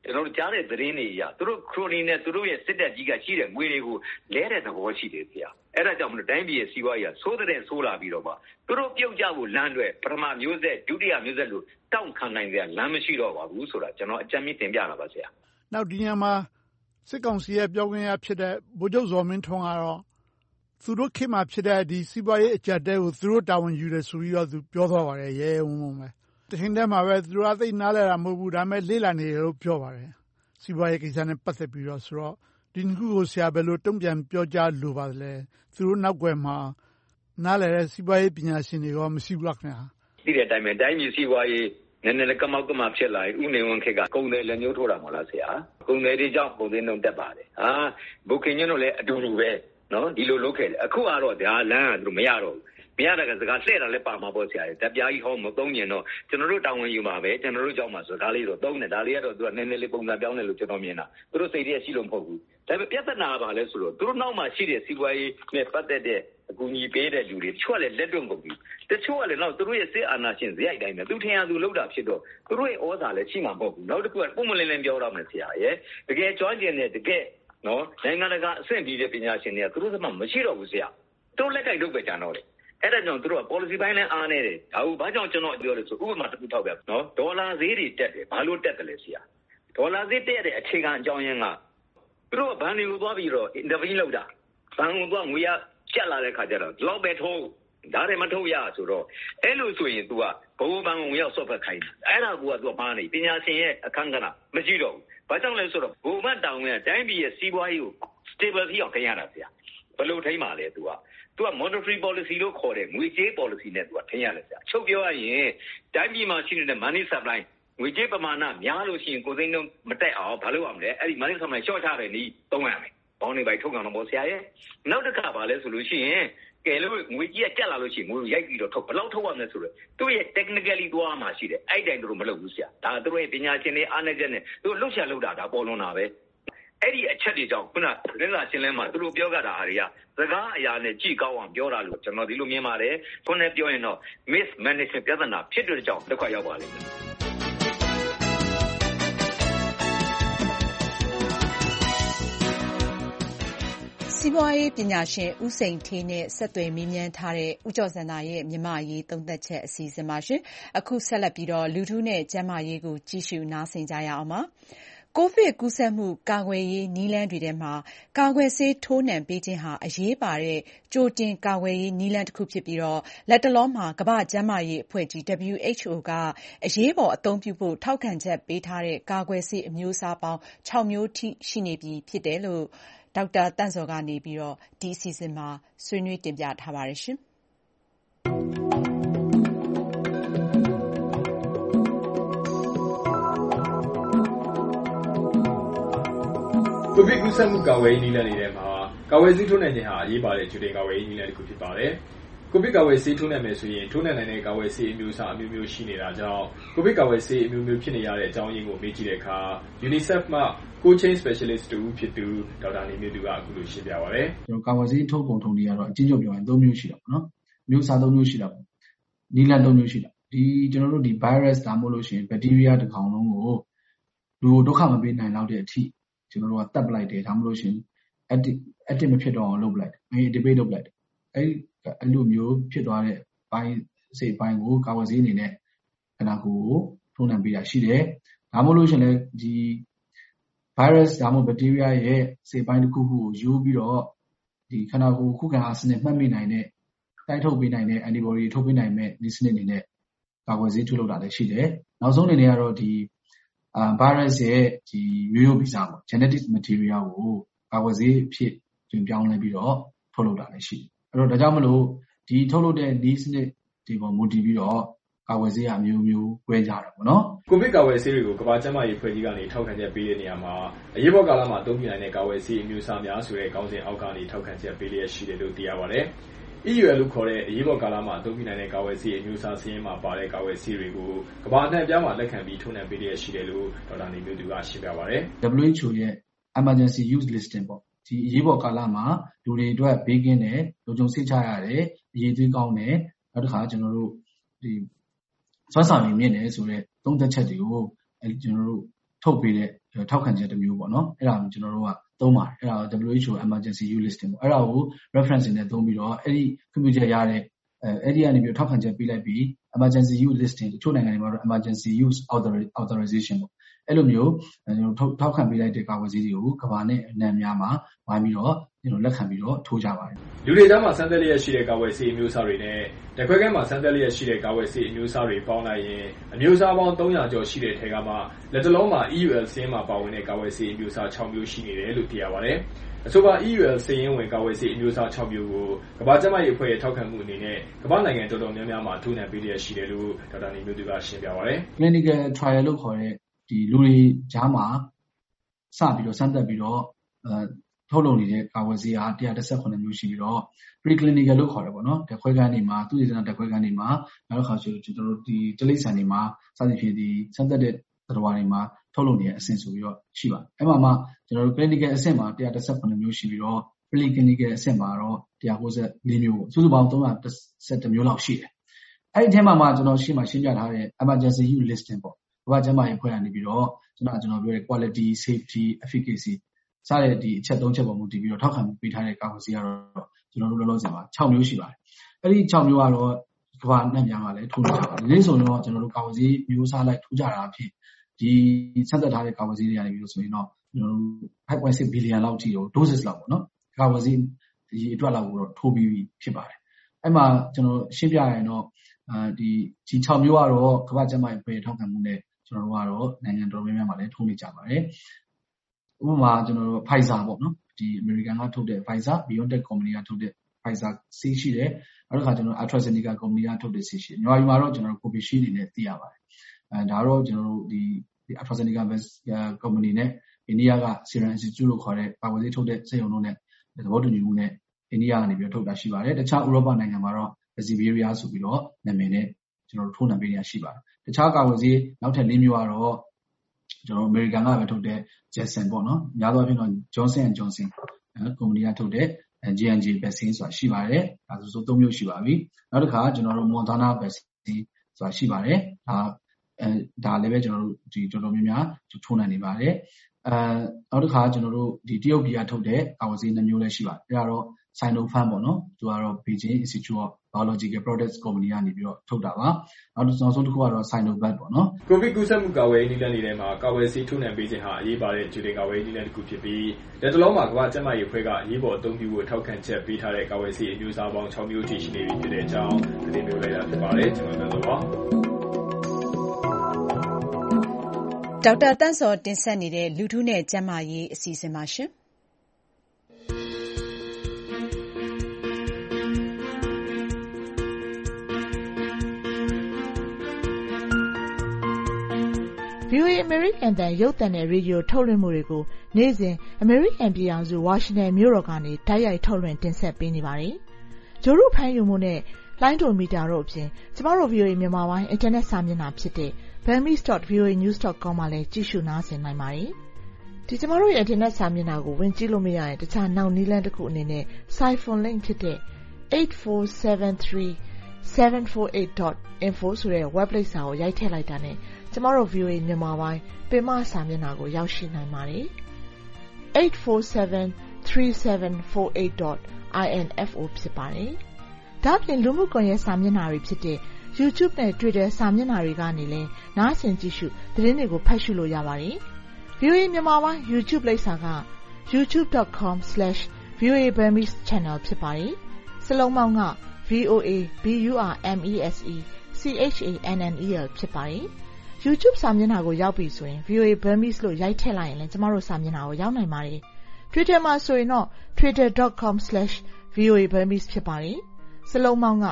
ကျွန်တော်တို့ကြားတဲ့သတင်းတွေအရသူတို့ခရိုနီနဲ့သူတို့ရဲ့စစ်တပ်ကြီးကရှိတဲ့ငွေတွေကိုလဲတဲ့သဘောရှိတယ်ဆရာအဲ့ဒါကြောင့်မလို့တိုင်းပြည်ရဲ့စီးပွားရေးကဆိုးတဲ့ဆိုးလာပြီးတော့မှသူတို့ပြုတ်ကြဖို့လမ်းတွေပထမမျိုးဆက်ဒုတိယမျိုးဆက်လို့တောင့်ခံနိုင်ကြလမ်းမရှိတော့ပါဘူးဆိုတာကျွန်တော်အကြံပြုတင်ပြတာပါဆရာနောက်ဒီညမှာစစ်ကောင်စီရဲ့ပြောခွင့်ရဖြစ်တဲ့ဗိုလ်ချုပ်ဇော်မင်းထွန်းကတော့သူတို့ခေတ်မှာဖြစ်တဲ့ဒီစီးပွားရေးအကျပ်တဲကိုသူတို့တာဝန်ယူတယ်ဆိုပြီးတော့သူပြောသွားပါတယ်ရဲဝုန်းဝုန်းပဲတချိန်တည်းမှာပဲသူတို့ကသိနားလဲတာမဟုတ်ဘူးဒါပေမဲ့လေ့လာနေတယ်လို့ပြောပါတယ်စီးပွားရေးကိစ္စနဲ့ပတ်သက်ပြီးတော့ဆိုတော့ဒီနှစ်ခုကိုဆရာဘယ်လိုတုံ့ပြန်ပြောကြားလိုပါလဲသူတို့နောက်ွယ်မှာနားလဲတဲ့စီးပွားရေးပညာရှင်တွေရောမရှိဘူးလားခင်ဗျာသိတဲ့အတိုင်းပဲတိုင်းပြည်စီးပွားရေးနည်းနည်းလေးကမောက်ကမဖြစ်လာဥနေဝန်ခေတ်ကကုန်တယ်လက်ညှိုးထိုးတာမဟုတ်လားဆရာကုန်တယ်တွေကြောင့်ပုံစံနှုန်းတက်ပါတယ်ဘုခင်ညွန့်တို့လည်းအတူတူပဲနော်ဒီလိုလုပ်ခဲ့တယ်အခုကတော့ဒါလမ်းကသူတို့မရတော့ဘူးမရတဲ့စကားလှည့်တာလည်းပါမှာပေါ့ဆရာတပြားကြီးဟောမသုံးညင်တော့ကျွန်တော်တို့တောင်းဝင်ယူမှာပဲကျွန်တော်တို့ကြောက်မှာစကားလေးတော့သုံးတယ်ဒါလေးကတော့သူကနည်းနည်းလေးပုံစံပြောင်းတယ်လို့ကျွန်တော်မြင်တာသူတို့စိတ်ထဲရှိလို့မဟုတ်ဘူးဒါပေမဲ့ပြဿနာကဘာလဲဆိုတော့သူတို့နောက်မှာရှိတဲ့စီးပွားရေးနဲ့ပတ်သက်တဲ့အကူအညီပေးတဲ့လူတွေတချို့ကလည်းလက်တွန့်ကုန်ပြီတချို့ကလည်းတော့သူတို့ရဲ့စစ်အာဏာရှင်ဇယိုက်တိုင်းပဲသူထင်ရသူလောက်တာဖြစ်တော့သူတို့ရဲ့ဩဇာလည်းရှိမှာမဟုတ်ဘူးနောက်တစ်ခုကပုံမလင်းလင်းပြောတော့မယ်ဆရာရဲ့တကယ်ကြွားကျင်တဲ့တကယ်နော်နိုင်ငံတကာအဆင့်ကြီးတဲ့ပညာရှင်တွေကသူတို့ကမှမရှိတော့ဘူးဆရာတို့လက်ကိုက်လုပ်ပဲကြံတော့တယ်အဲ့ဒါကြောင့်သူတို့က policy ပိုင်းနဲ့အားနေတယ်ဒါဟုတ်ဘာကြောင့်ကျွန်တော်ပြောလို့ဆိုဥပမာတစ်ခုထောက်ပြနော်ဒေါ်လာဈေးတွေတက်တယ်ဘာလို့တက်တယ်လဲဆရာဒေါ်လာဈေးတက်တဲ့အခြေခံအကြောင်းရင်းကသူတို့ကဘဏ်တွေကိုသွားပြီးတော့ intervene လုပ်တာဘဏ်ကိုသွားငွေရကျက်လာတဲ့ခါကျတော့ဒီလောက်ပဲထိုးဒါတွေမထုတ်ရဆိုတော့အဲ့လိုဆိုရင် तू ကဘိုးဘဏ်ကိုရောက်ဆော့ဖက်ခိုင်းတယ်အဲ့ဒါက तू ကမှားနေပညာရှင်ရဲ့အခန်းကဏ္ဍမရှိတော့ဘူးဘာကြောင့်လဲဆိုတော့ဘိုးဘဏ်တောင်းရတိုင်းပြည်ရဲ့စီးပွားရေးကို stable ဖြစ်အောင်ခင်းရတာဆရာဘယ်လိုထိမှာလဲ तू ကmonetary policy လို့ခေါ်တဲ့ငွေကြေး policy နဲ့ तू ကထိန်းရတယ်ဆရာချုပ်ပြောရရင်တိုင်းပြည်မှာရှိနေတဲ့ money supply ငွေကြေးပမာဏများလို့ရှိရင်ကိုယ်စိမ်းနှုန်းမတက်အောင်ဘာလုပ်ရမလဲအဲ့ဒီ money supply short ချတယ်နီးသုံးရမယ်ဘောင်းနေပိုင်ထုတ်ကြအောင်ပေါ့ဆရာရဲ့နောက်တစ်ခါပါလဲဆိုလို့ရှိရင်ကဲလို့ငွေကြီးကကျက်လာလို့ရှိရင်ငွေရိုက်ပြီးတော့ထုတ်ဘယ်လောက်ထုတ်ရမလဲဆိုတော့သူ့ရဲ့ technically သွားမှာရှိတယ်အဲ့တိုင်းတို့မလုပ်ဘူးဆရာဒါသူတို့ရဲ့ပညာရှင်တွေအားနည်းချက်နဲ့သူလှုပ်ရှားလုပ်တာဒါပေါ်လွန်တာပဲအဲ့ဒီအချက်တွေကြောင့်ခုနလက်လာရှင်းလင်းမှာသူတို့ပြောကြတာတွေကစကားအရာနဲ့ကြည့်ကောင်းအောင်ပြောတာလို့ကျွန်တော်ဒီလိုမြင်ပါတယ်ခုနပြောရင်တော့ mismanagement ပြဿနာဖြစ်တဲ့ကြောင့်ဒုက္ခရောက်ပါလိမ့်မယ်စီးပွားရေးပညာရှင်ဦးစိန်ဌေးနဲ့ဆက်သွယ်မေးမြန်းထားတဲ့ဦးကျော်စံသာရဲ့မြန်မာ့အရေးသုံးသပ်ချက်အစီအစဉ်ပါရှင်။အခုဆက်လက်ပြီးတော့လူထုနဲ့ကျန်းမာရေးကိုကြည့်ရှုနားဆင်ကြရအောင်ပါ။ကိုဗစ်ကူးစက်မှုကာကွယ်ရေးနည်းလမ်းတွေထဲမှာကာကွယ်ဆေးထိုးနှံပေးခြင်းဟာအရေးပါတဲ့ကြိုတင်ကာကွယ်ရေးနည်းလမ်းတစ်ခုဖြစ်ပြီးတော့လက်တလောမှာကမ္ဘာ့ကျန်းမာရေးအဖွဲ့ကြီး WHO ကအရေးပေါ်အသုံးပြုဖို့ထောက်ခံချက်ပေးထားတဲ့ကာကွယ်ဆေးအမျိုးအစားပေါင်း6မျိုးထိရှိနေပြီဖြစ်တယ်လို့ဒေါက်တာတန့်ဇော်ကနေပြီးတော့ဒီအစီအစဉ်မှာဆွေးနွေးတင်ပြထားပါတယ်ရှင်။ကိုဗစ်ကူးစက်မှုကာကွယ်ရေးနည်းလမ်းတွေထဲမှာကာကွယ်ဆေးထိုးနှံခြင်းဟာအရေးပါတဲ့ကြိုတင်ကာကွယ်ရေးနည်းလမ်းတစ်ခုဖြစ်ပါတယ်။ကိုဗစ်ကာကွယ်ဆေးထိုးနှံမယ်ဆိုရင်ထိုးနှံနိုင်တဲ့ကာကွယ်ဆေးအမျိုးအစားအမျိုးမျိုးရှိနေတာကြောင့်ကိုဗစ်ကာကွယ်ဆေးအမျိုးမျိုးဖြစ်နေရတဲ့အကြောင်းရင်းကိုမေးကြည့်တဲ့အခါ UNICEF မှ Cold Chain Specialist တူဖြစ်သူဒေါက်တာနေမျိုးသူကအခုလိုရှင်းပြပါဗျ။ကျွန်တော်ကာကွယ်ဆေးထုတ်ပုံထုံတွေကတော့အချင်းချုပ်ပြောရင်3မျိုးရှိတာပေါ့နော်။မျိုးစား3မျိုးရှိတာပေါ့။နည်းလမ်း3မျိုးရှိတာ။ဒီကျွန်တော်တို့ဒီ virus ဒါမှမဟုတ်လို့ရှိရင် bacteria တစ်ကောင်လုံးကိုလူဒုက္ခမပေးနိုင်တော့တဲ့အထိကျွန်တော်တို့ကတက်ပလိုက်တယ်ဒါမှမဟုတ်လို့ရှိရင် active မဖြစ်တော့အောင်လုပ်ပလိုက်တယ်။ debate လုပ်ပလိုက်တယ်။အဲ့လိုမျိုးဖြစ်သွားတဲ့ပိုင်းစိတ်ပိုင်းကိုကာကွယ်ဆေးအနေနဲ့ခန္ဓာကိုယ်ကိုထိုးနှံပေးတာရှိတယ်။ဒါမှမဟုတ်လို့ရှိရင်လည်းဒီ virus ဒါမှမဟုတ် bacteria ရဲ့စိတ်ပိုင်းတစ်ခုခုကိုယူပြီးတော့ဒီခန္ဓာကိုယ်ခုခံအားစနစ်မှတ်မိနိုင်တဲ့တိုက်ထုတ်ပေးနိုင်တဲ့ antibody ထုတ်ပေးနိုင်မဲ့ဒီစနစ်အနေနဲ့ကာကွယ်ဆေးထုတ်လုပ်တာလည်းရှိတယ်။နောက်ဆုံးအနေနဲ့ကတော့ဒီvirus ရဲ့ဒီမျိုးရိုးဗီဇပေါ့ genetic material ကိုကာကွယ်ဆေးဖြစ်တွင်ပြောင်းလဲပြီးတော့ထုတ်လုပ်တာလည်းရှိတယ်။အဲ့တော့ဒါကြောင့်မလို့ဒီထုတ်လုပ်တဲ့နည်းစနစ်ဒီပေါ်မူတည်ပြီးတော့ကာကွယ်ဆေးအမျိုးမျိုး꿰ကြတာပေါ့နော်ကိုဗစ်ကာကွယ်ဆေးတွေကိုကမ္ဘာ့ကျန်းမာရေးအဖွဲ့ကြီးကနေထောက်ခံချက်ပေးတဲ့နေရာမှာအရေးပေါ်ကာလမှာအသုံးပြုနိုင်တဲ့ကာကွယ်ဆေးအမျိုးအစားများဆိုတဲ့ခေါင်းစဉ်အောက်ကနေထောက်ခံချက်ပေးလျက်ရှိတယ်လို့သိရပါတယ်။ EUL လို့ခေါ်တဲ့အရေးပေါ်ကာလမှာအသုံးပြုနိုင်တဲ့ကာကွယ်ဆေးအမျိုးအစားစည်းရင်းမှာပါတဲ့ကာကွယ်ဆေးတွေကိုကမ္ဘာအနှံ့အပြားမှာလက်ခံပြီးထိုးနှံပေးလျက်ရှိတယ်လို့ဒေါက်တာနေမျိုးသူကရှင်းပြပါတယ်။ WHO ရဲ့ emergency use listing ပေါ့ဒီအရေးပေါ်ကာလမှာလူတွေအတွက်ဘေးကင်းတယ်လုံခြုံစိတ်ချရတယ်အရေးသွေးကောင်းတယ်နောက်တစ်ခါကျွန်တော်တို့ဒီစွမ်းဆောင်ရည်မြင့်တယ်ဆိုတဲ့သုံးသက်ချက်တွေကိုကျွန်တော်တို့ထုတ်ပေးတဲ့ထောက်ခံချက်တစ်မျိုးပေါ့နော်အဲ့ဒါကိုကျွန်တော်တို့ကသုံးပါတယ်အဲ့ဒါကို WHO emergency use listing ပေါ့အဲ့ဒါကို reference နဲ့သုံးပြီးတော့အဲ့ဒီခွင့်ပြုချက်ရတဲ့အဲ့ဒီကနေပြီးထောက်ခံချက်ပေးလိုက်ပြီး emergency use listing တချို့နိုင်ငံတွေမှာတော့ emergency use authorization ပေါ့အဲ့လိုမျိုးထောက်ခံပေးလိုက်တဲ့ကာကွယ်ဆေးတွေကိုကမ္ဘာနဲ့အနှံ့များမှာဝိုင်းပြီးတော့လက်ခံပြီးတော့ထိုးကြပါတယ်လူတွေကြားမှာစမ်းသပ်လျက်ရှိတဲ့ကာကွယ်ဆေးအမျိုးအစားတွေနဲ့တခွဲကဲမှာစမ်းသပ်လျက်ရှိတဲ့ကာကွယ်ဆေးအမျိုးအစားတွေပေါင်းလိုက်ရင်အမျိုးအစားပေါင်း300ကျော်ရှိတဲ့ထဲကမှလက်တလုံးမှာ EUL စင်းမှာပါဝင်တဲ့ကာကွယ်ဆေးအမျိုးအစား6မျိုးရှိနေတယ်လို့သိရပါတယ်အဆိုပါ EUL စင်းဝင်ကာကွယ်ဆေးအမျိုးအစား6မျိုးကိုကမ္ဘာ့ကျန်းမာရေးအဖွဲ့ရဲ့ထောက်ခံမှုအနေနဲ့ကမ္ဘာနိုင်ငံတော်တော်များများမှာထိုးနှံပေးလျက်ရှိတယ်လို့ဒေါက်တာနေမျိုးသူကရှင်းပြပါတယ် clinical trial လို့ခေါ်တဲ့ဒီလူတွေကြားမှာစပြီးတော့စမ်းသပ်ပြီးတော့ထုတ်လုပ်နေတဲ့ကာကွယ်ဆေးဟာ118မျိုးရှိပြီးတော့ preclinical လို့ခေါ်တယ်ပေါ့နော်ဓာတ်ခွဲခန်းတွေမှာသူ့ရည်စံဓာတ်ခွဲခန်းတွေမှာနောက်တစ်ခါဆိုကျွန်တော်တို့ဒီတိရစ္ဆာန်တွေမှာစသဖြင့်ဒီစမ်းသပ်တဲ့သတ္တဝါတွေမှာထုတ်လုပ်နေတဲ့အဆင့်ဆိုပြီးတော့ရှိပါတယ်အဲ့မှာမှကျွန်တော်တို့ clinical အဆင့်မှာ118မျိုးရှိပြီးတော့ preclinical အဆင့်မှာတော့194မျိုးစုစုပေါင်း311မျိုးလောက်ရှိတယ်အဲ့ဒီအထဲမှာကျွန်တော်ရှင်းပြထားတဲ့ emergency use listing ပေါ့ကမ္ဘာ့ကျန်းမာရေးအဖွဲ့ကနေပြီးတော့ကျွန်တော်ပြောတဲ့ quality safety efficacy စတဲ့ဒီအချက်3ချက်ပေါ်မူတည်ပြီးတော့ထောက်ခံပေးထားတဲ့ကာကွယ်ဆေးကတော့ကျွန်တော်တို့လောလောဆယ်မှာ6မျိုးရှိပါတယ်အဲ့ဒီ6မျိုးကတော့ကမ္ဘာနဲ့များမှာလည်းထိုးနေကြပါတယ်ဒီဆိုရင်တော့ကျွန်တော်တို့ကာကွယ်ဆေးမျိုးစားလိုက်ထိုးကြတာအဖြစ်ဒီဆက်သက်ထားတဲ့ကာကွယ်ဆေးတွေကနေပြီးတော့ဆိုရင်တော့ကျွန်တော်တို့ 5.6 billion လောက်ထိတော့ doses လောက်ပေါ့နော်ကာကွယ်ဆေးဒီအတွက်လောက်ကိုတော့ထိုးပြီးဖြစ်ပါတယ်အဲ့မှာကျွန်တော်ရှင်းပြရရင်တော့ဒီ6မျိုးကတော့ကမ္ဘာ့ကျန်းမာရေးအဖွဲ့ထောက်ခံမှုနဲ့ကျွန်တော်တို့ကတော့နိုင်ငံတော်များများမှာလည်းထိုးနေကြပါတယ်ဥပမာကျွန်တော်တို့ Pfizer ပေါ့နော်ဒီ American ကထုတ်တဲ့ Pfizer BioNTech company ကထုတ်တဲ့ Pfizer ဆေးရှိတယ်နောက်တစ်ခါကျွန်တော် AstraZeneca company ကထုတ်တဲ့ဆေးရှိတယ်မြန်မာပြည်မှာတော့ကျွန်တော်တို့ Covishield အနေနဲ့သိရပါတယ်ဒါတော့ကျွန်တော်တို့ဒီ AstraZeneca company နဲ့အိန္ဒိယက Serum Institute လို့ခေါ်တဲ့ကာကွယ်ဆေးထုတ်တဲ့စက်ရုံတို့နဲ့သဘောတူညီမှုနဲ့အိန္ဒိယကနေပြီးထုတ်တာရှိပါတယ်တခြားဥရောပနိုင်ငံမှာတော့ Vaxzevria ဆိုပြီးတော့နာမည်နဲ့ကျွန်တော်တို့ထိုးနှံပေးနေတာရှိပါတယ်တခြားကာကွယ်ဆေးနောက်ထပ်၄မျိုးကတော့ကျွန်တော် American ကပဲထုတ်တဲ့ Janssen ပေါ့နော်များသောအားဖြင့်တော့ Johnson & Johnson ကုမ္ပဏီကထုတ်တဲ့ J&J vaccine ဆိုတာရှိပါတယ်ဒါဆို3မျိုးရှိပါပြီနောက်တစ်ခါကျွန်တော်တို့ Moderna vaccine ဆိုတာရှိပါတယ်ဒါလည်းပဲကျွန်တော်တို့ဒီတော်တော်များများထိုးနှံနေပါတယ်နောက်တစ်ခါကျွန်တော်တို့ဒီတရုတ်ပြည်ကထုတ်တဲ့ကာကွယ်ဆေး2မျိုးလည်းရှိပါတယ်အဲ့ဒါတော့ Sinopharm ပေါ့နော်သူကတော့ Beijing Institute of Biological Products Company ကနေပြီးတော့ထုတ်တာပါနောက်ဆုံးတစ်ခုကတော့ Sinovac ပေါ့နော်ကိုဗစ်ကူးစက်မှုကာကွယ်ရေးနည်းလမ်းတွေထဲမှာကာကွယ်ဆေးထိုးနှံပေးခြင်းဟာအရေးပါတဲ့ကြိုတင်ကာကွယ်ရေးနည်းလမ်းတစ်ခုဖြစ်ပြီးလက်တလုံးမှာကမ္ဘာ့ကျန်းမာရေးအဖွဲ့ကအရေးပေါ်အသုံးပြုဖို့ထောက်ခံချက်ပေးထားတဲ့ကာကွယ်ဆေးအမျိုးအစားပေါင်း6မျိုးထိရှိနေပြီဖြစ်တဲ့အကြောင်းသတင်းမျိုးလိုက်တာဖြစ်ပါတယ်ကျွန်တော်တို့ပါဒေါက်တာတန့်စောတင်ဆက်နေတဲ့လူထုနဲ့ကျန်းမာရေးအစီအစဉ်ပါရှင်။ VOA American တန်ရုပ်သံနဲ့ရေဒီယိုထုတ်လွှင့်မှုတွေကိုနေ့စဉ် American ပြည်ထောင်စု Washington မြို့တော်ကနေတိုက်ရိုက်ထုတ်လွှင့်တင်ဆက်ပေးနေပါတယ်။ဂျိုရုဖမ်းယူမှုနဲ့လိုင်းဒိုမီတာတို့အပြင်ကျမတို့ VOA မြန်မာပိုင်းအင်တာနက်စာမျက်နှာဖြစ်တဲ့ burmese.voanews.com မှာလည်းကြည့်ရှုနားဆင်နိုင်ပါတယ်။ဒီကျမတို့ရဲ့အင်တာနက်စာမျက်နှာကိုဝင်ကြည့်လို့မရရင်တခြားနောက်နည်းလမ်းတစ်ခုအနေနဲ့ Siphon link ဖြစ်တဲ့ 8473-748.info ဆိုတဲ့ web page စာကိုရိုက်ထည့်လိုက်တာနဲ့ကျမတို့ VOA မြန်မာပိုင်းပင်မစာမျက်နှာကိုရောက်ရှိနိုင်ပါတယ်။ 847-3748.info ဖြစ်ပါတယ်။ဒါ့အပြင်လူမှုကွန်ရက်စာမျက်နှာတွေဖြစ်တဲ့ YouTube နဲ့ Twitter စာမျက်နှာတွေကနေလည်းနားဆင်ကြည့်ရှုသတင်းတွေကိုဖတ်ရှုလို့ရပါတယ်။ VOA မြန်မာပိုင်း YouTube လိပ်စာက youtube.com/VOA Burmese Channel ဖြစ်ပါတယ်။စလုံးပေါင်းက VOA BURMESE CHANNEL ဖြစ်ပါတယ်။ YouTube စာမျက်နှာကိုရောက်ပြီဆိုရင် VOA Burmese လို့ရိုက်ထည့်လိုက်ရင်လည်းကျမတို့စာမျက်နှာကိုရောက်နိုင်ပါတယ်။ Twitter မှာဆိုရင်တော့ twitter.com/VOA Burmese ဖြစ်ပါတယ်။စလုံးပေါင်းက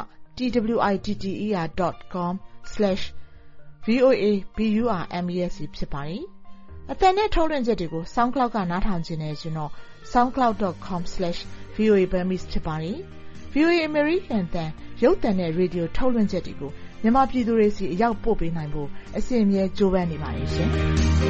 twitter.com/VOA BURMESE ဖြစ်ပါတယ်။အသံနဲ့ထုတ်လွှင့်ချက်တွေကို SoundCloud ကနားထောင်ခြင်းနဲ့ဆိုတော့ soundcloud.com/VOA Burmese ဖြစ်ပါတယ်။ VOA American တန်ရုပ်သံနဲ့ရေဒီယိုထုတ်လွှင့်ချက်တွေကိုမြန်မာပြည်သူတွေစီအရောက်ပို့ပေးနိုင်ဖို့အစဉ်အမြဲကြိုးပမ်းနေပါတယ်ရှင်။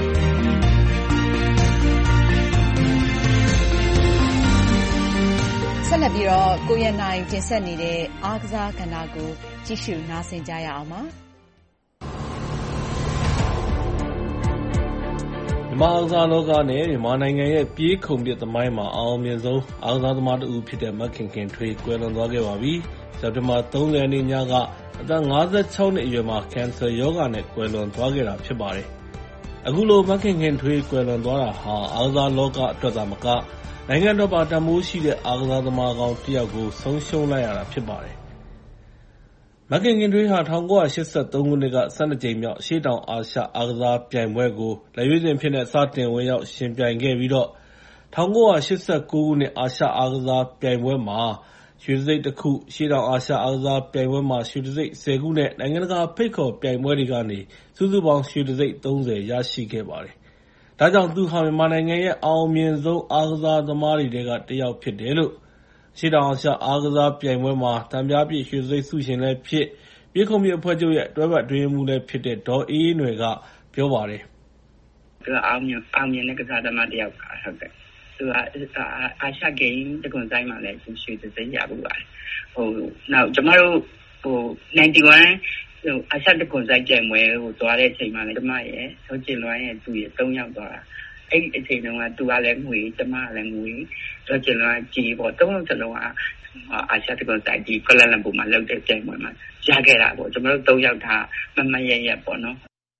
ဆက်လက်ပြီးတော့ကိုရနိုင်တင်ဆက်နေတဲ့အားကစားကဏ္ဍကိုကြည့်ရှုနားဆင်ကြရအောင်ပါ။မြန်မာအားကစားလောကနဲ့မြန်မာနိုင်ငံရဲ့ပြေးခုန်ပစ်သမိုင်းမှာအောင်မြင်ဆုံးအားကစားသမားတစ်ဦးဖြစ်တဲ့မခင်ခင်ထွေးကွယ်လွန်သွားခဲ့ပါပြီ။စက်တင်ဘာ 30 ရက်နေ့ညကအသက် 56 နှစ်အရွယ်မှာကင်ဆာရောဂါနဲ့ကွယ်လွန်သွားခဲ့တာဖြစ်ပါတယ်။အခုလိုမခင်ခင်ထွေးကွယ်လွန်သွားတာဟာအားကစားလောကအတွက်သာမကနိုင်ငံတော်ပါတန်ဖိုးရှိတဲ့အားကစားသမားကောင်းတစ်ယောက်ကိုဆုံးရှုံးလိုက်ရတာဖြစ်ပါတယ်။မခင်ခင်ထွေးဟာ1983 ခုနှစ်က12 ကြိမ်မြောက်အရှေ့တောင်အာရှအားကစားပြိုင်ပွဲကိုလက်ရွေးစင်ဖြစ်နဲ့စတင်ဝင်ရောက်ရှင်ပြိုင်ခဲ့ပြီးတော့1989 ခုနှစ်အာရှအားကစားပြိုင်ပွဲမှာရွှေတံဆိပ်တစ်ခုအရှေ့တောင်အာရှအားကစားပြိုင်ပွဲမှာရွှေတံဆိပ် 10 ခုနဲ့နိုင်ငံတကာဖိတ်ခေါ်ပြိုင်ပွဲတွေကနေစုစုပေါင်းရွှေတံဆိပ် 30 ရရှိခဲ့ပါတယ်။ဒါကြောင့်သူဟာမြန်မာနိုင်ငံရဲ့အောင်မြင်ဆုံးအားကစားသမားတွေထဲကတစ်ယောက်ဖြစ်တယ်လို့အရှေ့တောင်အာရှအားကစားပြိုင်ပွဲမှာတံပြားပြည့်ရွှေတံဆိပ်ဆုရှင်လည်းဖြစ်ပြေးခုန်မြေအဖွဲ့ချုပ်ရဲ့တွဲဘက်အတွင်းရေးမှူးလည်းဖြစ်တဲ့ဒေါ်အေးအေးနွယ်ကပြောပါတယ်။သူကအောင်မြင်တဲ့ကစားသမားတစ်ယောက်ပါဟုတ်ကဲ့။သူကအာရှဂိမ်းတကွန်ဆိုင်မှာလည်းရွှေတံဆိပ်ရဖို့ပါတယ်။နောက်ကျမတို့91အာရှတကွန်ဆိုင်ပြိုင်ပွဲကိုသွားတဲ့အချိန်မှာလည်းကျမရဲ့ဆောကျင်လွမ်းရဲ့သူရဲ့3ယောက်သွားတာ။အဲ့ဒီအချိန်တုန်းကသူကလည်းငွေကျမကလည်းငွေဆောကျင်လွမ်းကြီးပေါ့3ယောက်စလုံးကအာရှတကွန်ဆိုင်ဒီကွာလာလမ်ပူမှာလုပ်တဲ့ပြိုင်ပွဲမှာရခဲ့တာပေါ့ကျွန်တော်တို့3ယောက်ထားမရရပေါ့နော်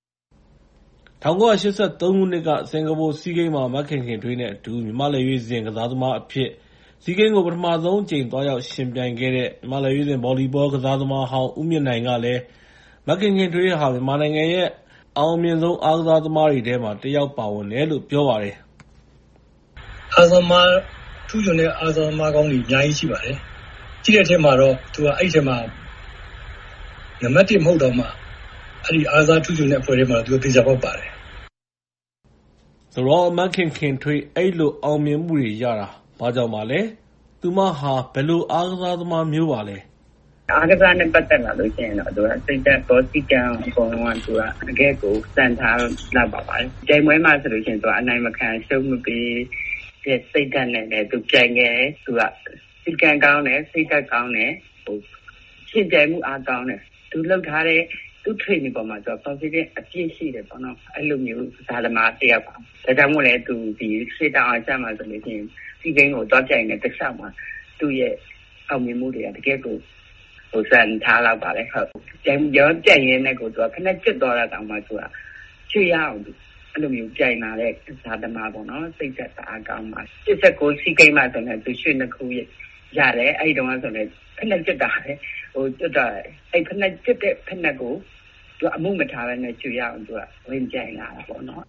1983 ခုနှစ်ကစင်ကာပူစီးဂိမ်းမှာမခင်ခင်ထွေးနဲ့အတူမြန်မာလက်ရွေးစင်ကစားသမားအဖြစ်စီးဂိမ်းကိုပထမဆုံးအကြိမ်သွားရောက်ရှင်ပြိုင်ခဲ့တဲ့မြန်မာလက်ရွေးစင်ဗော်လီဘောကစားသမားဟောင်းဦးမြင့်နိုင်ကလည်းမခင်ခင်ထွေးဟာမြန်မာနိုင်ငံရဲ့အောင်မြင်ဆုံးအားကစားသမားတွေထဲမှာတစ်ယောက်ပါဝင်တယ်လို့ပြောပါတယ်။အားကစားသမားထူးချွန်တဲ့အားကစားသမားကောင်းတွေအများကြီးရှိပါတယ်။ကြည့်တဲ့အထက်မှာတော့သူကအဲ့ဒီထဲမှာနံပါတ်1မဟုတ်တော့မှအဲ့ဒီအားကစားထူးချွန်တဲ့အဖွဲ့ထဲမှာသူသေချာပေါက်ပါတယ်ဆိုတော့မခင်ခင်ထွေးအဲ့လိုအောင်မြင်မှုတွေရတာဘာကြောင့်ပါလဲသူမဟာဘယ်လိုအားကစားသမားမျိုးပါလဲအားကစားနဲ့ပတ်သက်လာလို့ရှိရင်တော့သူကစိတ်သက်ဘောစီကံအကုန်လုံးကသူကအကဲကိုစံထားလောက်ပါပါတယ်ကြိမ်ပွဲမှာဆိုလို့ရှိရင်သူကအနိုင်မခံရှုံးမပေးတဲ့စိတ်ဓာတ်နဲ့လည်းသူပြိုင်ခဲ့သူကစိတ်ကံကောင်းတယ်စိတ်ဓာတ်ကောင်းတယ်ရှင်းပြမှုအားကောင်းတယ်သူလောက်ထားတဲ့သူ training ပေါ်မှာသူ positive အပြည့်ရှိတယ်ပေါ့နော်အဲ့လိုမျိုးကစားသမားတစ်ယောက်ပါဒါကြောင့်မို့လဲသူဒီရှေ့တောင်အောင်ကျမှဆိုလို့ရှိရင်စီးကိန်းကိုတွားပြိုင်တဲ့တစ်ချက်မှာသူ့ရဲ့အောင်မြင်မှုတွေကတကယ်ကိုစံထားလောက်ပါလေဟုတ်ကြိုင်ရောပြိုင်ရင်းနဲ့ကိုသူကခဏကျစ်သွားတာတောင်မှသူကချွေရအောင်အဲ့လိုမျိုးပြိုင်လာတဲ့ကစားသမားပေါ့နော်စိတ်သက်သာကောင်းပါ19စီးကိန်းမှာဆိုရင်သူရွှေနှစ်ခုရတယ်အဲ့ဒီတုန်းကဆိုရင်ခဏကျစ်တာလေကျွတ်တာအဲ့ခဏကျစ်တဲ့ခဏကိုသူအမှုမထားဘဲနဲ့ကျွရအောင်သူကဝင်ကြိုင်လာတာပေါ့နော်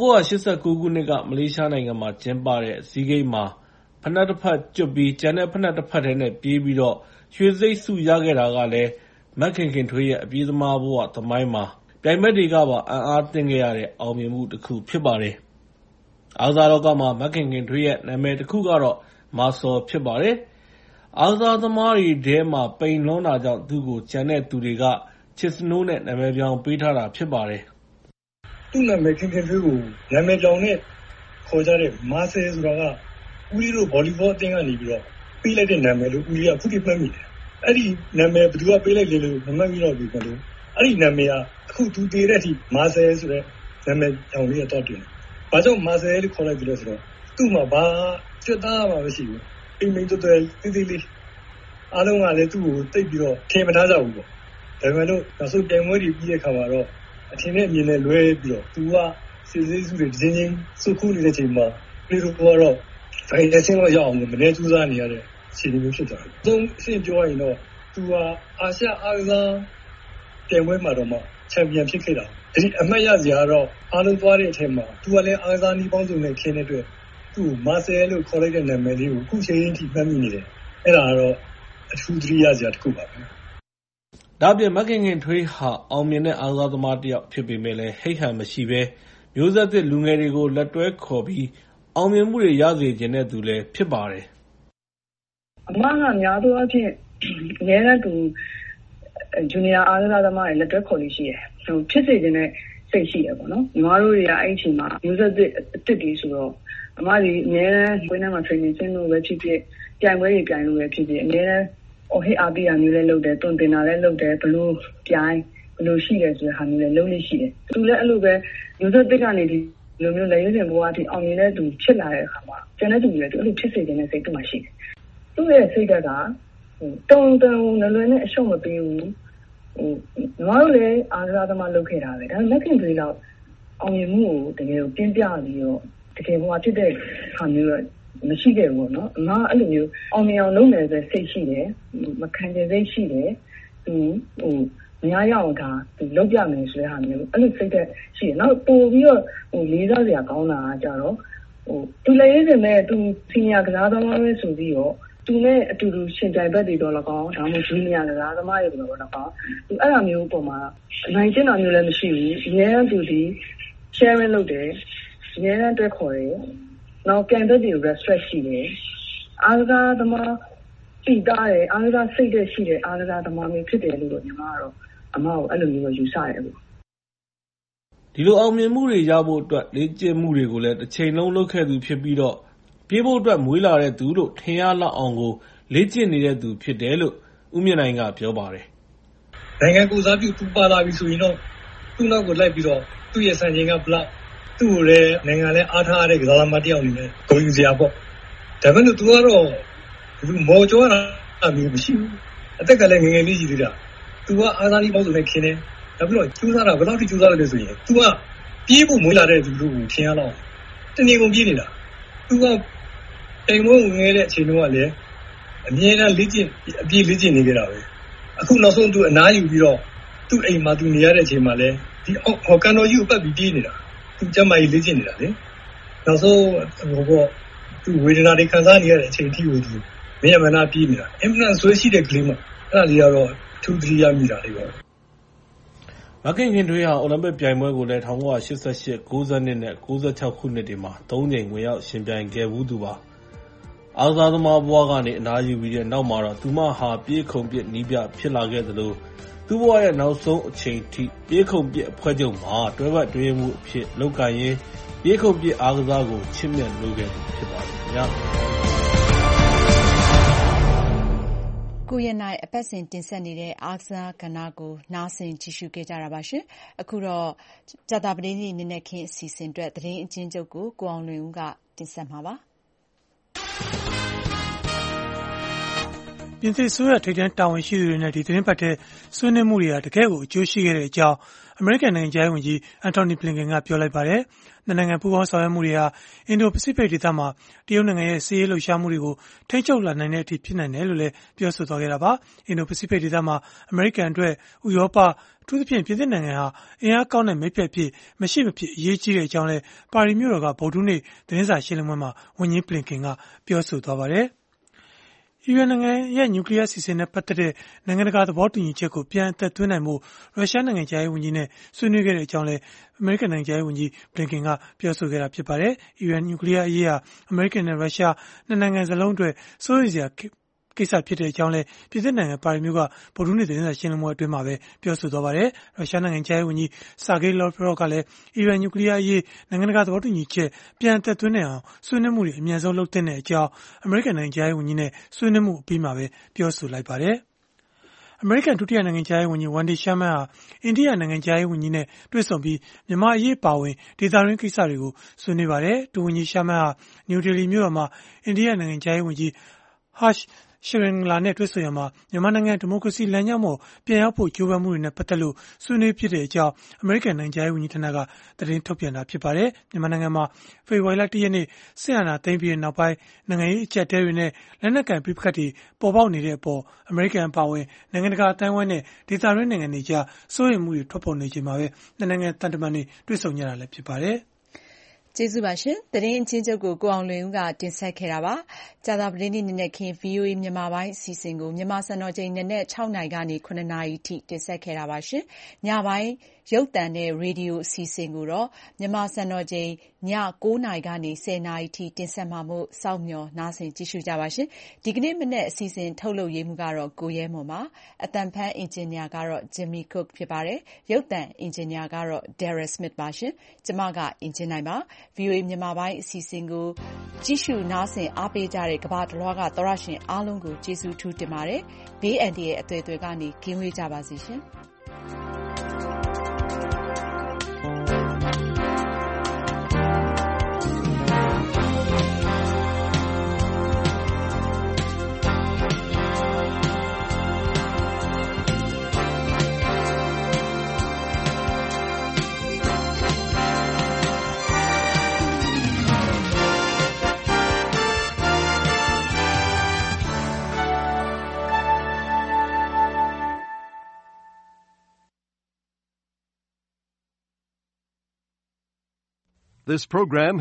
1989 ခုနှစ်ကမလေးရှားနိုင်ငံမှာကျင်းပတဲ့စီးဂိမ်းမှာဖနက်တစ်ဖက်ကျွတ်ပြီးကျန်တဲ့ဖနက်တစ်ဖက်ထဲနဲ့ပြေးပြီးတော့ရွှေစိတ်ဆုရခဲ့တာကလည်းမခင်ခင်ထွေးရဲ့အပြေးသမားဘဝသမိုင်းမှာပြိုင်ဘက်တွေကပါအံ့အားသင့်ခဲ့ရတဲ့အောင်မြင်မှုတစ်ခုဖြစ်ပါတယ်အားကစားလောကမှာမခင်ခင်ထွေးရဲ့နာမည်တစ်ခုကတော့မာဆော်ဖြစ်ပါတယ်အားကစားသမားတွေထဲမှာပိန်လွန်းတာကြောင့်သူ့ကိုကျန်တဲ့သူတွေကချစ်စနိုးနဲ့နာမည်ပြောင်းပေးထားတာဖြစ်ပါတယ်။သူ့နာမည်ခင်ခင်ထွေးကိုနာမည်ပြောင်းနဲ့ခေါ်ကြတဲ့မာဆယ်ဆိုတာကဦးလေးတို့ဗော်လီဘောအသင်းကနေပြီးတော့ပေးလိုက်တဲ့နာမည်လို့ဦးလေးကခုထိမှတ်မိတယ်။အဲ့ဒီနာမည်ဘယ်သူကပေးလိုက်လဲလို့မမှတ်မိတော့ဘူးလို့အဲ့ဒီနာမည်ကအခုသူတည်တဲ့အထိမာဆယ်ဆိုတဲ့နာမည်တောင်လေးတော့တင်တယ်။ဘာကြောင့်မာဆယ်လို့ခေါ်လိုက်ပြီလဲဆိုတော့သူ့မှာဘာစက်သားမှမရှိဘူး။အိမ်မင်းတို့တေးသေးလေးအားလုံးကလည်းသူ့ကိုတိတ်ပြီးတော့ထင်မထားကြဘူးပေါ့ဒါပေမဲ့လို့နောက်ဆုံးပြိုင်ပွဲတွေပြီးတဲ့ခါမှာတော့အထင်နဲ့အမြင်နဲ့လွဲပြီးတော့သူကစစ်စစ်စုတွေတင်းတင်းစုခုနေတဲ့ချိန်မှာပြည်သူကတော့ဖိုင်နယ်ဆင်းလို့ရအောင်မနေကြိုးစားနေရတဲ့အခြေအနေမျိုးဖြစ်သွားတယ်။သုံးအဆင့်ပြောရင်တော့သူကအာရှအားကစားပြိုင်ပွဲမှာတော့မှချန်ပီယံဖြစ်ခဲ့တာ။ဒီအမှတ်ရစရာတော့အားလုံးသွားတဲ့အထက်မှာသူကလည်းအားကစားနည်းပေါင်းစုံနဲ့ခင်းတဲ့အတွက်သူ့မာဆယ်လို့ခေါ်လိုက်တဲ့နာမည်လေးကိုအခုချိန်ထိမှတ်မိနေတယ်။အဲ့ဒါကတော့အထူးသတိရစရာတစ်ခုပါပဲ။ဒါပြင်မခင်ခင်ထွေးဟာအောင်မြင်တဲ့အားကစားသမားတစ်ယောက်ဖြစ်ပေမဲ့လည်းဟိတ်ဟန်မရှိဘဲမျိုးဆက်သစ်လူငယ်တွေကိုလက်တွဲခေါ်ပြီးအောင်မြင်မှုတွေရစေခြင်းတဲ့သူလည်းဖြစ်ပါတယ်။အမှန်ကများသောအားဖြင့်အများနဲ့သူဂျူနီယာအားကစားသမားတွေလက်တွဲခေါ်လို့ရှိရယ်။ဖြစ်စေခြင်းနဲ့စိတ်ရှိရပေါ့နော်။ညီမတို့တွေကအဲ့ဒီအချိန်မှာမျိုးဆက်သစ်အစ်စ်တွေဆိုတော့အမဒီအများနဲ့ဝင်းထဲမှာ training ဆင်းလို့ပဲဖြစ်ဖြစ်ပြိုင်ပွဲတွေပြိုင်လို့ပဲဖြစ်ဖြစ်အများနဲ့ဟိတ်အားပေးရမျိုးလည်းလုပ်တယ်တွန်တင်တာလည်းလုပ်တယ်ဘလို့ပြိုင်ဘလို့ရှိတယ်ဆိုတဲ့ဟာမျိုးလည်းလုပ်လို့ရှိတယ်သူလည်းအဲ့လိုပဲမျိုးဆက်သစ်ကနေဒီလိုမျိုးလက်ရွေးစင်ဘဝအထိအောင်မြင်တဲ့သူဖြစ်လာတဲ့အခါမှာကျန်တဲ့သူတွေလည်းသူအဲ့လိုဖြစ်စေခြင်းနဲ့စိတ်တူမှရှိတယ်သူ့ရဲ့စိတ်ဓာတ်ကတုံလွယ်နဲ့အရှုံးမပေးဘူးညီမတို့လည်းအားကစားသမားလုပ်ခဲ့တာပဲဒါပေမဲ့ခင်တွေတော့အောင်မြင်မှုကိုတကယ်ကိုပြင်းပြပြီးတော့တကယ်ဘဝဖြစ်တဲ့ခါမျိုးမရှိခဲ့ဘူးเนาะအမအဲ့လိုမျိုးအောင်မြင်အောင်လုပ်နေတဲ့စိတ်ရှိတယ်မခံကျင်စိတ်ရှိတယ်မရရအောင်ဒါလုပ်ပြမယ်ဆိုတဲ့ဟာမျိုးအဲ့လိုစိတ်သက်ရှိတယ်နောက်ပို့ပြီးတော့လေးစားစရာကောင်းတာကကြတော့သူလည်းရည်မဲ့သူစီနီယာကစားသမားပဲဆိုပြီးတော့သူနဲ့အတူတူရှင်ပြိုင်ဘက်တွေတော့လကောင်းဒါမှမဟုတ်ဂျူနီယာကစားသမားတွေတော့လကောင်းသူအဲ့လိုမျိုးပုံမှာနိုင်ကျင်တာမျိုးလည်းမရှိဘူးအများသူဒီ sharing လုပ်တယ်အများနဲ့တွေ့ခေါ်တယ်နောက်ပြန်တဲ့ဒီ respect ရှိတယ်အားကစားသမားပြည်သားတယ်အားကစားစိတ်တဲ့ရှိတယ်အားကစားသမားမျိုးဖြစ်တယ်လို့ညီမကတော့အမကိုအဲ့လိုမျိုးယူဆရတယ်ပေါ့ဒီလိုအောင်မြင်မှုတွေရဖို့အတွက်လေ့ကျင့်မှုတွေကိုလည်းတစ်ချိန်လုံးလုပ်ခဲ့သူဖြစ်ပြီးတော့ပြေးဖို့အတွက်မွေးလာတဲ့သူလို့ထင်ရလောက်အောင်ကိုလေ့ကျင့်နေတဲ့သူဖြစ်တယ်လို့ဦးမြင့်နိုင်ကပြောပါတယ်နိုင်ငံကိုစားပြုသူပါလာပြီဆိုရင်တော့သူ့နောက်ကိုလိုက်ပြီးတော့သူ့ရဲ့စံချိန်ကဘလောက်သူ့ကိုလည်းနိုင်ငံလည်းအားထားရတဲ့ကစားသမားတစ်ယောက်အနေနဲ့ဂုဏ်ယူစရာပေါ့ဒါပေမဲ့သူကတော့ဒီမော်ကျော်တာမျိုးမရှိဘူးအသက်ကလည်းငယ်ငယ်လေးကြီးသေးတာသူကအားသားလေးပေါ့ဆိုနေခင်းတယ်နောက်ပြီးတော့ကျူးစားတာဘယ်လောက်ထိကျူးစားလဲဆိုရင်သူကပြေးဖို့မွေးလာတဲ့သူတို့ကိုထင်ရတော့တနေကုန်ပြေးနေတာသူကအိမ်မွေးဝင်ခဲ့တဲ့အချိန်တုန်းကလည်းအမြဲတမ်းလေ့ကျင့်အပြေးလေ့ကျင့်နေကြတာပဲအခုနောက်ဆုံးသူအနားယူပြီးတော့သူ့အိမ်မှာသူနေရတဲ့အချိန်မှာလည်းဒီဟော်ကန်တော်ကြီးကိုပတ်ပြီးပြေးနေတာသူကျမကြီးလေ့ကျင့်နေတာလေနောက်ဆုံးသူဝေဒနာတွေခံစားနေရတဲ့အချိန်ထိကိုသူမရမနာပြေးနေတာအင်မတန်ဆွဲရှိတဲ့ကလေးမအဲ့ဒါလေးကတော့ထူးထူးရမိတာလေးပါမခင်ခင်တွေဟာအိုလံပစ်ပြိုင်ပွဲကိုလည်း1988 92နဲ့96ခုနှစ်တွေမှာ3ကြိမ်ဝင်ရောက်ရှင်ပြိုင်ခဲ့ဘူးသူပါအားကစားသမားဘဝကနေအနားယူပြီးတဲ့နောက်မှာတော့သူမဟာပြေးခုံပစ်နီးပြဖြစ်လာခဲ့သလိုသူ့ဘဝရဲ့နောက်ဆုံးအချိန်ထိပြေးခုံပစ်အဖွဲ့ချုပ်မှာတွဲဘက်တွဲမှုအဖြစ်လုပ်ကိုင်ရင်းပြေးခုံပစ်အားကစားကိုချစ်မြတ်လို့ခဲ့သူဖြစ်ပါတယ်ခင်ဗျာကိုရနိုင်အပတ်စဉ်တင်ဆက်နေတဲ့အားကစားကဏ္ဍကိုနားဆင်ကြည့်ရှုခဲ့ကြတာပါရှင်။အခုတော့ကြာသပတေးနေ့နေ့ခင်းအစီအစဉ်အတွက်သတင်းအကျဉ်းချုပ်ကိုကိုအောင်လွင်ဦးကတင်ဆက်မှာပါ။ပြင်သစ်အစိုးရထိပ်တန်းတာဝန်ရှိသူတွေနဲ့ဒီသတင်းပတ်ထဲဆွေးနွေးမှုတွေဟာတကယ်ကိုအကျိုးရှိခဲ့တဲ့အကြောင်းအမေရိကန်နိုင်ငံခြားရေးဝန်ကြီးအန်တိုနီဘလင်ကန်ကပြောလိုက်ပါတယ်။နိုင်ငံပူးပေါင်းဆောင်ရွက်မှုတွေဟာအင်ဒိုပစိဖိတ်ဒေသမှာတရုတ်နိုင်ငံရဲ့စစ်ရေးလှုပ်ရှားမှုတွေကိုထိန်းချုပ်လာနိုင်တဲ့အထိဖြစ်နိုင်တယ်လို့လည်းပြောဆိုသွားခဲ့တာပါ။အင်ဒိုပစိဖိတ်ဒေသမှာအမေရိကန်အတွက်ဥရောပအထူးသဖြင့်ပြင်သစ်နိုင်ငံဟာအင်အားကောင်းတဲ့မိတ်ဖက်ဖြစ်မရှိမဖြစ်အရေးကြီးတဲ့အကြောင်းလည်းပါရီမြို့တော်ကဗုဒ္ဓဟူးနေ့သတင်းစာရှင်းလင်းပွဲမှာဝန်ကြီးဘလင်ကန်ကပြောဆိုသွားပါတယ်။အီရန်နိုင်ငံရဲ့နျူကလ িয়ার စီစဉ်နဲ့ပတ်သက်တဲ့နိုင်ငံတကာသဘောတူညီချက်ကိုပြန်အသက်သွင်းနိုင်ဖို့ရုရှားနိုင်ငံခြားရေးဝန်ကြီးနဲ့ဆွေးနွေးခဲ့တဲ့အကြောင်းလည်းအမေရိကန်နိုင်ငံခြားရေးဝန်ကြီးဘလင်ကန်ကပြောဆိုခဲ့တာဖြစ်ပါတယ်။အီရန်နျူကလ িয়ার အရေးဟာအမေရိကန်နဲ့ရုရှားနှစ်နိုင်ငံစလုံးအတွက်စိုးရိမ်စရာကိစ္စဖြစ်တဲ့အကြောင်းလည်းပြည်သစ်နိုင်ငံပါရီမြို့ကဗုဒ္ဓဟူးနေ့သတင်းစာရှင်းလင်းပွဲအတွင်းမှာပဲပြောဆိုသွားပါတယ်။ရုရှားနိုင်ငံခြားရေးဝန်ကြီးဆာဂေးလော့ဗ်ရော့ကလည်းအီရန်နျူကလ িয়ার အရေးနိုင်ငံတကာသဘောတူညီချက်ပြန်အသက်သွင်းနိုင်အောင်ဆွေးနွေးမှုတွေအမြန်ဆုံးလုပ်သင့်တဲ့အကြောင်းအမေရိကန်နိုင်ငံခြားရေးဝန်ကြီးနဲ့ဆွေးနွေးမှုအပြီးမှာပဲပြောဆိုလိုက်ပါတယ်။အမေရိကန်ဒုတိယနိုင်ငံခြားရေးဝန်ကြီးဝန်ဒီရှာမန်ဟာအိန္ဒိယနိုင်ငံခြားရေးဝန်ကြီးနဲ့တွေ့ဆုံပြီးမြန်မာအရေးပါဝင်ဒေသတွင်းကိစ္စတွေကိုဆွေးနွေးပါတယ်။ဒုဝန်ကြီးရှာမန်ဟာနယူးဒေလီမြို့တော်မှာအိန္ဒိယနိုင်ငံခြားရေးဝန်ကြီးဟာရှရင်လာနဲ့တွေ့ဆုံရမှာမြန်မာနိုင်ငံဒီမိုကရေစီလမ်းကြောင်းပေါ်ပြန်ရောက်ဖို့ကြိုးပမ်းမှုတွေနဲ့ပတ်သက်လို့ဆွေးနွေးဖြစ်တဲ့အကြောင်းအမေရိကန်နိုင်ငံခြားရေးဝန်ကြီးဌာနကသတင်းထုတ်ပြန်တာဖြစ်ပါတယ်။မြန်မာနိုင်ငံမှာဖေဖော်ဝါရီလ 1 ရက်နေ့စစ်အာဏာသိမ်းပြီးနောက်ပိုင်းနိုင်ငံရေးအကျပ်အတည်းတွေနဲ့လက်နက်ကိုင်ပဋိပက္ခတွေပေါ်ပေါက်နေတဲ့အပေါ်အမေရိကန်အပါအဝင်နိုင်ငံတကာအတိုင်းအဝိုင်းနဲ့ဒေသတွင်းနိုင်ငံတွေကြားစိုးရိမ်မှုတွေထွက်ပေါ်နေချိန်မှာပဲနိုင်ငံတန်တမန်တွေတွေ့ဆုံကြတာလည်းဖြစ်ပါတယ်။ကျေးဇူးပါရှင်။သတင်းအချင်းချုပ်ကိုကိုအောင်လွင်ဦးကတင်ဆက်ခဲ့တာပါ။ကြာသပတေးနေ့နေ့ခင်း VOA မြန်မာပိုင်းအစီအစဉ်ကိုမြန်မာစံတော်ချိန်နဲ့6နာရီကနေ9နာရီထိတင်ဆက်ခဲ့တာပါရှင်။ညပိုင်းရုပ်သံနဲ့ရေဒီယိုအစီအစဉ်ကိုတော့မြန်မာစံတော်ချိန်ည9နာရီကနေ10နာရီထိတင်ဆက်မှာမို့စောင့်မျှော်နားဆင်ကြည့်ရှုကြပါရှင်။ဒီကနေ့မနေ့အစီအစဉ်ထုတ်လုပ်ရေးမှုကတော့ကိုရဲမွန်ပါ။အတန်ဖန်အင်ဂျင်နီယာကတော့ Jimmy Cook ဖြစ်ပါတယ်။ရုပ်သံအင်ဂျင်နီယာကတော့ Darren Smith ပါရှင်။ကျွန်မကအင်ဂျင်နိုင်ပါ။ VOA မြန်မာပိုင်းအစီအစဉ်ကိုကြည့်ရှုနားဆင်အားပေးကြတဲ့ကမ္ဘာတလွှားကသောရရှင်အားလုံးကိုကျေးဇူးထူးတင်ပါတယ်။ဘေးအန္တရာယ်အသွယ်သွယ်ကနေကင်းဝေးကြပါစေရှင်။ This program